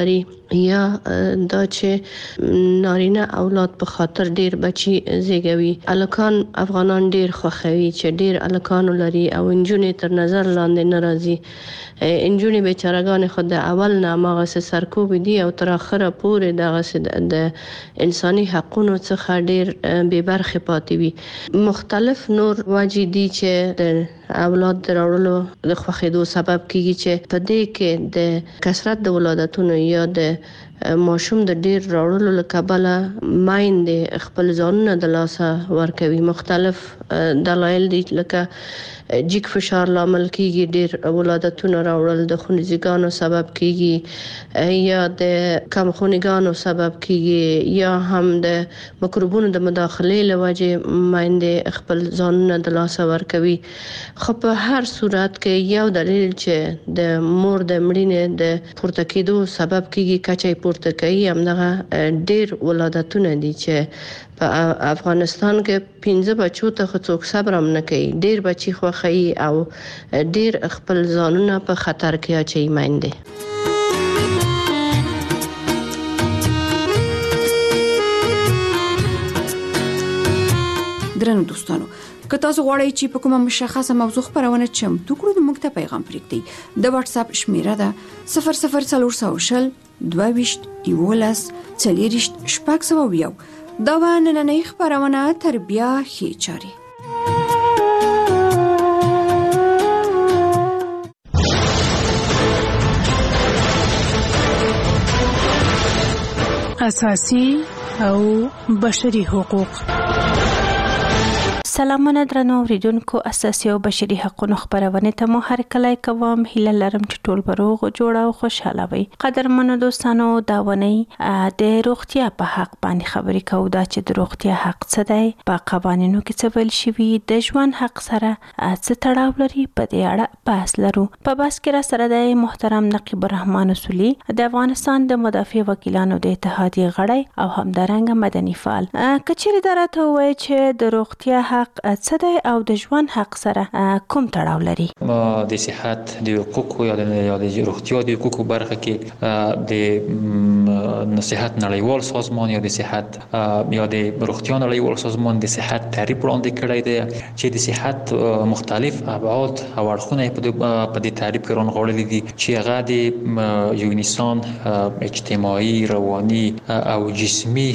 یا دا چې نارینه اولاد په خاطر ډیر بچي زیږوي. الکان افغانان ډیر خوخوي چې ډیر الکان لري او انجونې تر نظر لاندې ناراضي. انجونې بیچارهګان خود د اول نه ماغه سرکوب دي او تر اخره پورې دغه د انساني حقوقو څخه ډیر بے برخه پاتې وي. مختلف نور وجې دي چې د اولاد راوړلو د خوخېدو سبب کیږي چې په دې کې د کثرت د ولادتونو یا د ماشوم د ډیر راوړلو له کبله مایندې خپل ځانونه د لاسه ورکوي. مختلف دلایل دي لکه جګ فشار لامل کیږي ډیر ولادتونه راوړل، د خونریزګانو سبب کیږي یا د کمخونیګانو سبب کیږي یا هم د مکروبونو د مداخلې له وجې مایندې خپل ځانونه د لاسه ورکوي. خو په هر صورت کې یو دلیل چې د مور د مړینې د پورته کېدو سبب کیږي کچې پورته کوي همدغه ډیر ولادتونه دي چې په افغانستان کې 15 بچو ته څوک صبر هم نه کوي. ډیر بچي خوخی او ډیر خپل ځانونه په خطر کې اچي مایندې. درنو دوستانو، که تاسو غواړئ چې په کومه مشخصه موضوع خبرونه چمتو کړو نو موږ ته پیغام پرېږدئ. د واتس اپ شمیره ده 00420 22 11 40 600. دا و نننۍ خبرونه تر بیا ښې چارې. اساسي او بشري حقوق. سلامونه درنو اوریدونکو، اساسي او بشري حقوقو خبرونه ته مو هر کله کوم هیله لرم چې ټول بروغ جوړ او خوشاله وي. قدرمنو دوستانو، دا ونی د روغتیا په حق باندې خبرې کوو. دا چې د روغتیا حق څه دی، په قوانینو کې څه ویل شوي، د ژوند حق سره څه تړاو لري، په دې اړه بحث لرو. په بحث کې را سره د محترم نقیب الرحمن اصولي د افغانستان د مدافع وکیلانو د اتحادیې غړی او همدارنګه مدني فعال. کچېرې درته وایي چې د روغتیا حق څه دی او د ژوند حق سره کوم تړاو لري. د صحت د حقوقو یا د روغتیا د حقوقو برخه کې د صحت نړیوال سازمان یا د صحت یا د روغتیا نړیوال سازمان د صحت تعریف وړاندې کړی دی چې د صحت مختلف ابعاد او اړخونه په دې تعریف کې رانغاړلي دي چې هغه د یو انسان اجتماعي، رواني او جسمي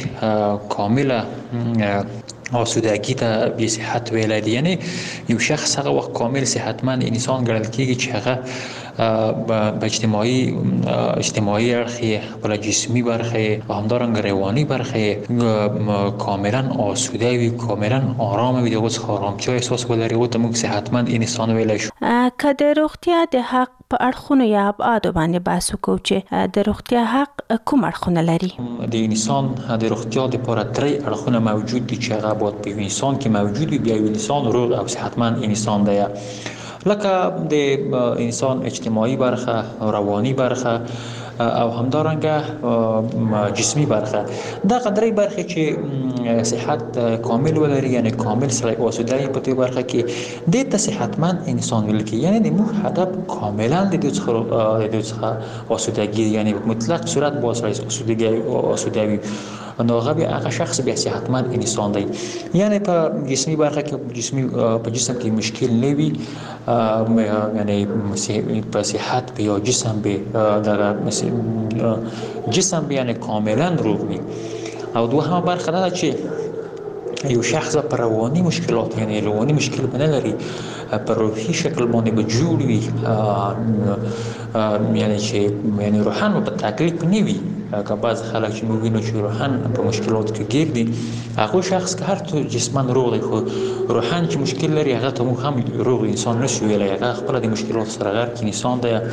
کامله آسودگی ته بی صحت ویل دي. یعنی یو شخص هغه وخت کامل صحتمند انسان ګڼل کیږي چې هغه په اجتماعي اړخ، په جسمي برخه او همدارنګه رواني برخه کاملا آسوده وي، کاملا آرام وي، دغه څخه آرامتیا احساس ولري. او ته موږ صحتمند انسان ویل شو. که د روغتیا د حق په اړخونو یا ابعاد باندې بحث وکړو چې د روغتیا حق کوم اړخونه لري. د انسان د روغتیا لپاره درې اړخونه موجود دي چې هغه باید په انسان کې موجود وي. بیا یو انسان روغ او صحتمند انسان دی، لکه د انسان اجتماعي برخه، رواني برخه او همدارنګه جسمي برخه. دا قدرې برخه چې صحت کامل ولري، یعنی کامل سره آسوده په دې برخه کې د ته صحتمند انسان ویل کی. یعنی د موږ هدف کاملا د دې څخه آسودگی، یعنی په مطلق صورت با سره آسوده وي. نو هغه شخص بیا صحتمند انسان دی. یعنی په جسمي برخه کې په جسم کې مشکل نه وي، یعنی په صحت به یا جسم به دغه جسم به یعنی کاملا روغ وي. او دوهمه برخه دا چې یو شخص پر رواني مشکلات، یعنی رواني مشکل نه لري، پر روحي شکل باندې به جوړ وي، یعنی چې یعنی روحان په تکلیف نه وي. که بعض خلک چې موږ وینو چې روحان په مشکلات کې ګیر دي، هغه شخص که هر څو جسمن روغ دی خو روحان چې مشکل لري، هغه ته موږ هم روغ انسان نشو ویلی. هغه خپل د مشکلات سره غرق انسان دی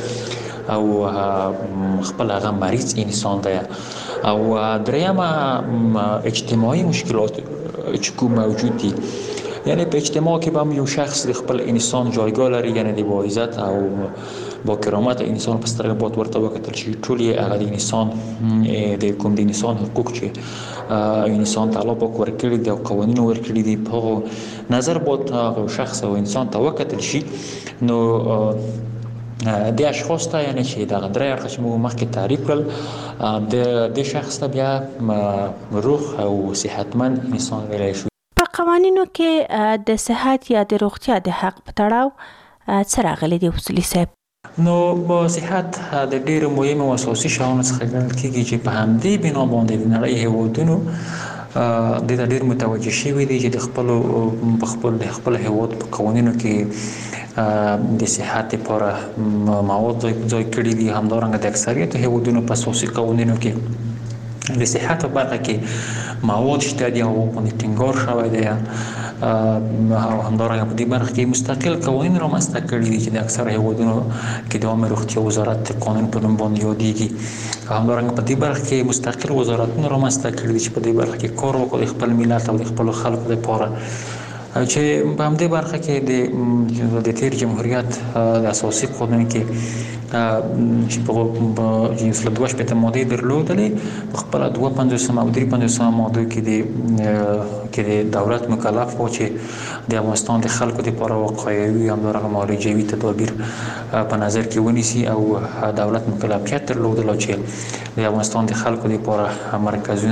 او خپل هغه مریض انسان دی. او درېیمه اجتماعي مشکلات چې کوم موجود دي، یعنی په اجتماع کې به یو شخص د خپل انسان جایگاه لري، یعنی د با عزت او با کرامت انسان په سترګه باید ورته وکتل شي. ټول یې هغه د انسان د کوم د انسان حقوق چې انسان ته الله پاک ورکړي دي او قوانینو ورکړي دي، په نظر باید هغه شخص او انسان ته وکتل شي. نو د اشخاص ته یعنی چې د درې اړخ چې موږ مخکې تعریف کړل د شخص ته بیا روغ او صحتمند انسان ویلی شو. په قوانینو کې د صحت یا د روغتیا د حق په تړاو څه راغلي دي اصولي صاحب؟ نو صحت د ډېرو مهمو او اساسي شیانو څخه ګڼل کېږي چې په همدې بنا باندې د نړۍ هېوادونو دې ته ډېر متوجه شوي دي چې د خپل هېواد په قوانینو کې د صحت لپاره مواد ځای کړي دي. همدارنګه د اکثریت هېوادونو په اساسي قوانینو کې د صحت په برخه کې مواد شته دي او باندې ټینګار شوی دی او همدارنګه په دې برخه کې مستقل قوانین رامنځته کړي دي چې د اکثر هېوادونو کې د عامه روغتیا وزارت قانون په نوم باندې یادېږي. همدارنګه په دې برخه کې مستقل وزارتونه رامنځته کړي دي چې په دې برخه کې کار وکړي د خپل ملت او د خپلو خلکو لپاره چې په همدې برخه کې د تیر جمهوریت د اساسي قانون کې چې په 2 ماده درلودلې په خپل 52 او 53 ماده کې د دولت مکلف و چې د افغانستان د خلکو لپاره واقعي همدارنګه معالجوي تدابیر په نظر کې ونیسي او دولت مکلفیت درلودل چې د افغانستان د خلکو لپاره مرکزونه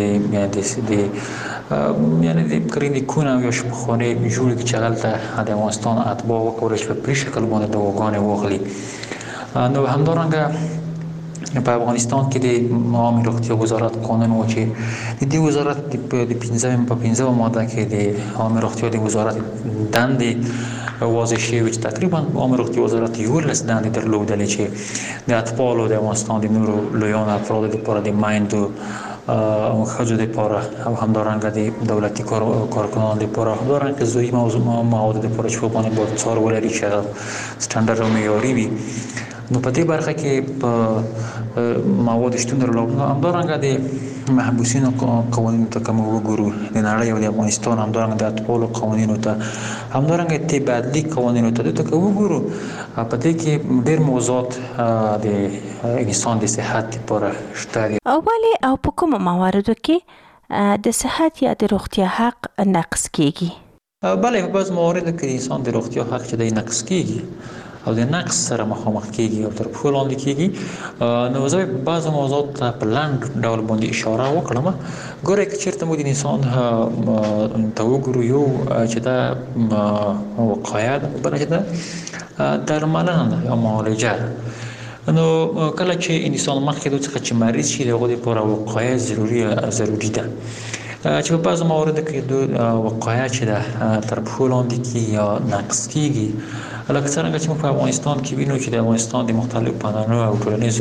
یعنی د کلینیکونه او شفاخانې جوړ کړي چې هلته د افغانستان اتباع وکولای شي په پرې شکل باندې دواګانې واخلي. نو همدارنګه په افغانستان کې د عامه روغتیا وزارت قانون و چې د دې وزارت د 15 ماده کې د عامه روغتیا د وزارت دندې واضح شوي چې تقریبا عامه روغتیا وزارت 11 دندې درلودلې چې د اطفالو د افغانستان د نورو لویانو افرادو لپاره د میندو او ښځو لپاره او همدارنګه د دولتي کارکنانو لپاره همدارنګه غذایي موادو لپاره چې په باندې باید څار ولري چې سټنډرډ او معیاري وي. نو په دې برخه کې مواد شتون درلود. همدارنګه د محبوسینو قوانینو ته کوم وګورو د نړۍ او د افغانستان همدارنګه د اطفالو قوانینو ته همدارنګه تبادلي قوانینو ته وګورو په دې کې ډېر موضوعات د انسان د صحت لپاره شته دي. ولې او په کومو مواردو کې د صحت یا د روغتیا حق نقض کیږي؟ بله په بعض مواردو کې د انسان د روغتیا حق چې دی نقض کیږي او د نقص سره مخامخ کیږي او تر پښو لاندې کیږي. نو زه بعضو موضوعات ته په لنډ ډول باندې اشاره وکړم. ګورئ که چېرته موږ د انسان ته وګورو یو چې دا وقایه ده بله چې دا درملنه ده یا معالجه ده. نو کله چې انسان مخکې څخه چې مریض شي د هغو دپاره وقایه ضروري ده چې په بعضو مواردو کې وقایه چې ده تر پښو لاندې کیږي یا نقض کیږي. لکه څرنګه چې موږ په افغانستان کې وینو چې د افغانستان د مختلفو پنانو او ټولنیزو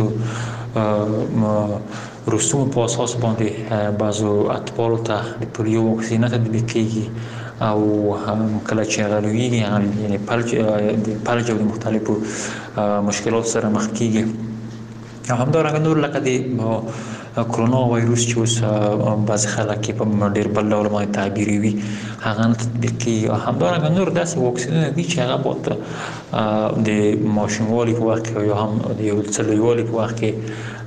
رسومو په اساس باندې بعضو اطفالو ته د پولیو واکسین تطبیق کیږي او کله چې هغه لویږي یعنې فلج او د مختلفو مشکلاتو سره مخ کیږي. همدارنګه نور لکه د کرونا وایروس چې اوس بعضې خلک یې په ډېر بل ډول باندې تعبیروي هغه نه تطبیق کېږي. همدارنګه نور داسې واکسینونه دي چې هغه باید د ماشوموالي په وخت کې یا هم د یو څه لویوالي په وخت کې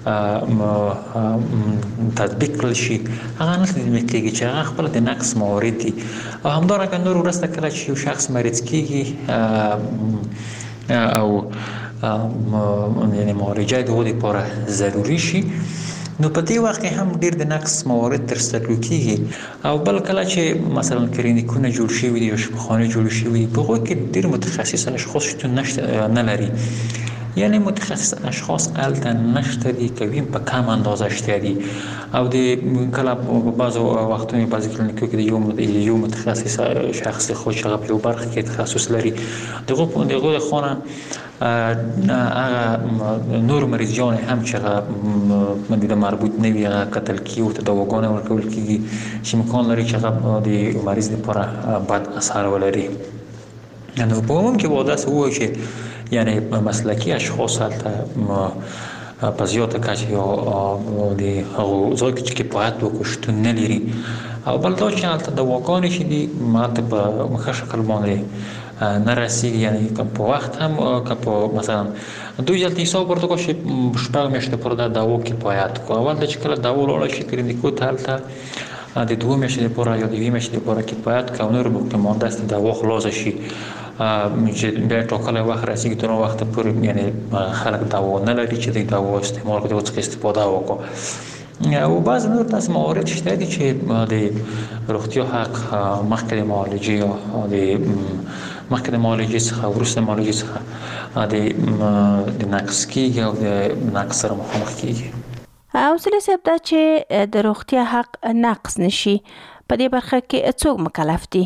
تطبیق کړل شي هغه نه تطبیق کېږي چې هغه خپله د نقص موارد دي. او همدارنګه نور وروسته کله چې یو شخص مریض کېږي او یعنې معالجه د هغو دپاره ضروري شي نو په دې وخت کې هم ډېر د نقص موارد ترسره کېږي. او بل کله چې مثلا کلینیکونه جوړ شوي دي یا شفاخانې جوړې شوي دي په هغو کې ډېر متخصص اشخاص شتون نه لري یعنی متخصص اشخاص هلته نشته دي که ویم په کم اندازه شته دي او د کله په بعضو وختونو بعضې کلینیکو کې د یو متخصص شخص خو چې هغه په یو برخه کې تخصص لري د هغو د خوا نه هغه نور مریضان هم چې هغه د مربوط نه وي هغه کتل کېږي ورته دواګانې ورکول کېږي چې امکان لري چې هغه د مریض لپاره بد اثر ولري. نو په عموم کې به داسې ووایو چې یعنی مسلکی اشخاص هلته په زیاته کچه یا د هغو ځای کې چې کفایت وکړو شتون نه لري. او بل دا چې هلته دواګانې چې دي هلته په ښه شکل باندې نه رسیږي یعنی که په وخت هم که په مثلا دوی هلته حساب ورته کړو چې 6 میاشتې پورې دا دوا کفایت کړو. اول چې کله دوا ولاړه شي کلینیکو ته هلته د 2 میاشتې لپاره یا د 2 میاشتې لپاره کفایت کوي او نور به مانده است دوا خلاص شي چې بیا ټاکلی وخت رسیږي تر هغه وخته پورې یعنې خلک دوا نه لري چې د دوا استعمال کړي او څخه استفاده وکړو. او بعض نور داسې موارد شته دي چې د روغتیا حق مخکې د معالجې یا مخکې د معالجې څخه وروسته معالجې څخه د نقص کېږي او د نقص سره مخامخ کېږي. اوسلی صاحب دا چې د روغتیا حق نقص نشي په دې برخه کې څوک مکلف دي؟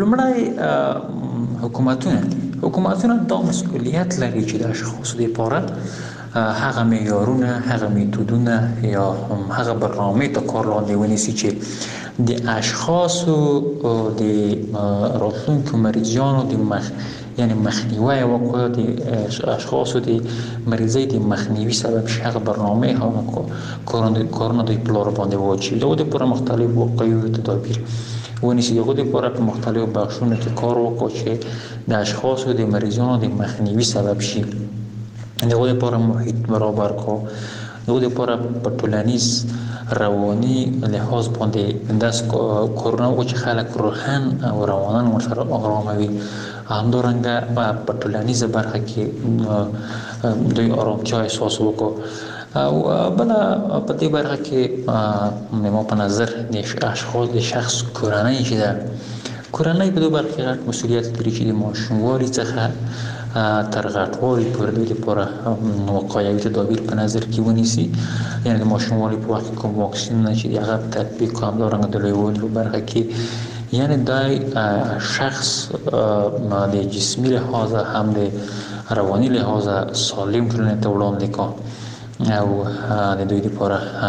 لومړی حکومتونه دا مسئولیت لري چې د اشخاصو لپاره هغه معیارونه، هغه میتودونه یا هغه برنامه ته کار لاندې ونیسي چې د اشخاصو د راتلونکو مریضانو یعنی مخنیوی وکړي، د اشخاصو د مریضۍ د مخنیوي سبب شي. هغه برنامه هم کارونه دوی په لاره باندې واچوي. د هغو دپاره مختلف واقعي تدابیر ونیسي. د هغو دپاره په مختلفو بخشونو کې کار وکړو چې د اشخاصو د مریضانو د مخنیوي سبب شي. د هغو دپاره محیط برابر کړو. د هغو دپاره په ټولنیز رواني لحاظ باندې داسې کارونه وکړو چې خلک روحن او روانن ورسره آرامه وي. همدارنګه په ټولنیزه برخه کې دوی آرامتیا احساس وکړو. او بله په دې برخه کې ما په نظر د اشخاص د شخص کورنۍ چې ده، کورنۍ په دې برخه کې غټ مسؤلیت لري چې د ماشوموالي څخه تر غټوالي پورې دوی لپاره وقایوي تدابیر په نظر کې ونیسي. یعنې د ماشوموالي په وخت کې کوم واکسینونه چې د هغه تطبیق کړو، همدارنګه د لویوالي په برخه کې یعنی دای شخص د جسمی لحاظ هم د رواني لحاظ سالم ټولنې ته وړاندې کړو او د دوی لپاره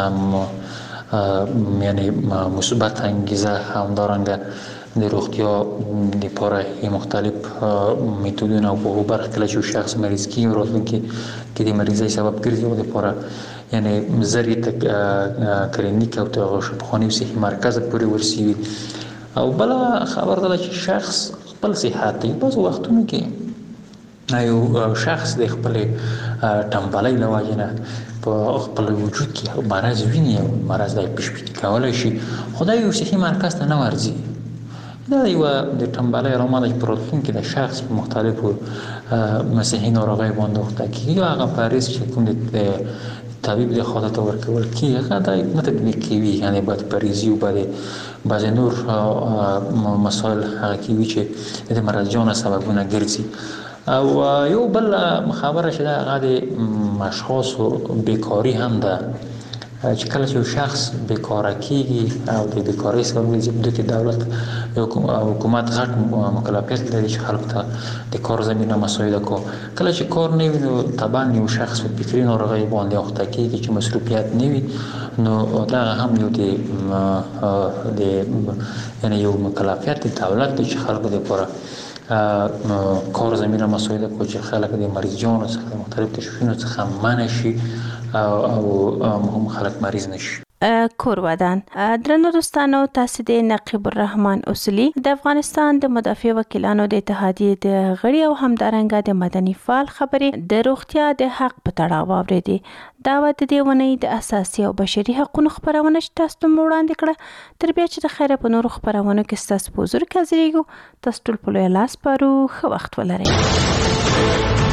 هم یعنی مثبت انگیزه همدارنګه د روغتیا لپاره مختلف میتودونه او په برخه کې چې شخص مریض کیږي او راتلونکي کې د مریضۍ سبب ګرځي او لپاره یعنی زری تک کلینیک او شفاخانه او صحي مرکز پورې ورسیوي. او بله خبر ده چې شخص خپل صحت دی. بعضو وختونو کې یو شخص د خپلې ټمبلۍ له وجې نه په خپل وجود کې مرض ویني او مرض دی پیشبیني کولی شي، خو دا یو صحي مرکز ته نه ورځي. دا یوه د ټمبلۍ علامه ده چې په راتلونکي د شخص په مختلفو صحي ناروغیو باندې اخته کېږي. هغه پریز چې کوم د طبیب د خوا ته ورکول کېږي هغه دا نه تطبیق کوي، یعنې باید پریزي او بعضې نور مسایل هغه کوي چې د مرضیانو سببونه ګرځي. او یو بل خبره چې ده هغه د اشخاصو بیکاري هم ده چې کله چې یو شخص بیکاره کېږي او د بیکارۍ سبب ګرځي، په دوی کې دولت او حکومت غټ مکلفیت لري چې خلکو ته د کار زمینه مساعده کړو. کله چې کار نه وي نو طبعا یو شخص په فکري ناروغۍ باندې اخته کېږي چې مصروفیت نه وي، نو دغه هم یو د یعنې یو مکلفیت د دولت دی چې خلکو دپاره کار زمینه مساعده کړو چې خلک د مریضانو څخه د مختلف تشویشونو څخه منع شي او خلک مریض نشي. کور ودان درنو دوستانو، تاسو د نقیب الرحمن اصولي د افغانستان د مدافع وکیلانو د اتحادیې د غړي او همدارنګه د مدني فعال خبرې د روغتیا د حق په تړاو واورېدې. دا د دې ونې د اساسي او بشري حقوقو خبرونه چې تاسو ته وړاندې کړه. تر بیا چې د خیره په نورو خبرونو کې ستاسو په حضور کې حاضرېږو. تاسو ټول په لوی لاس پارو. ښه وخت ولرئ.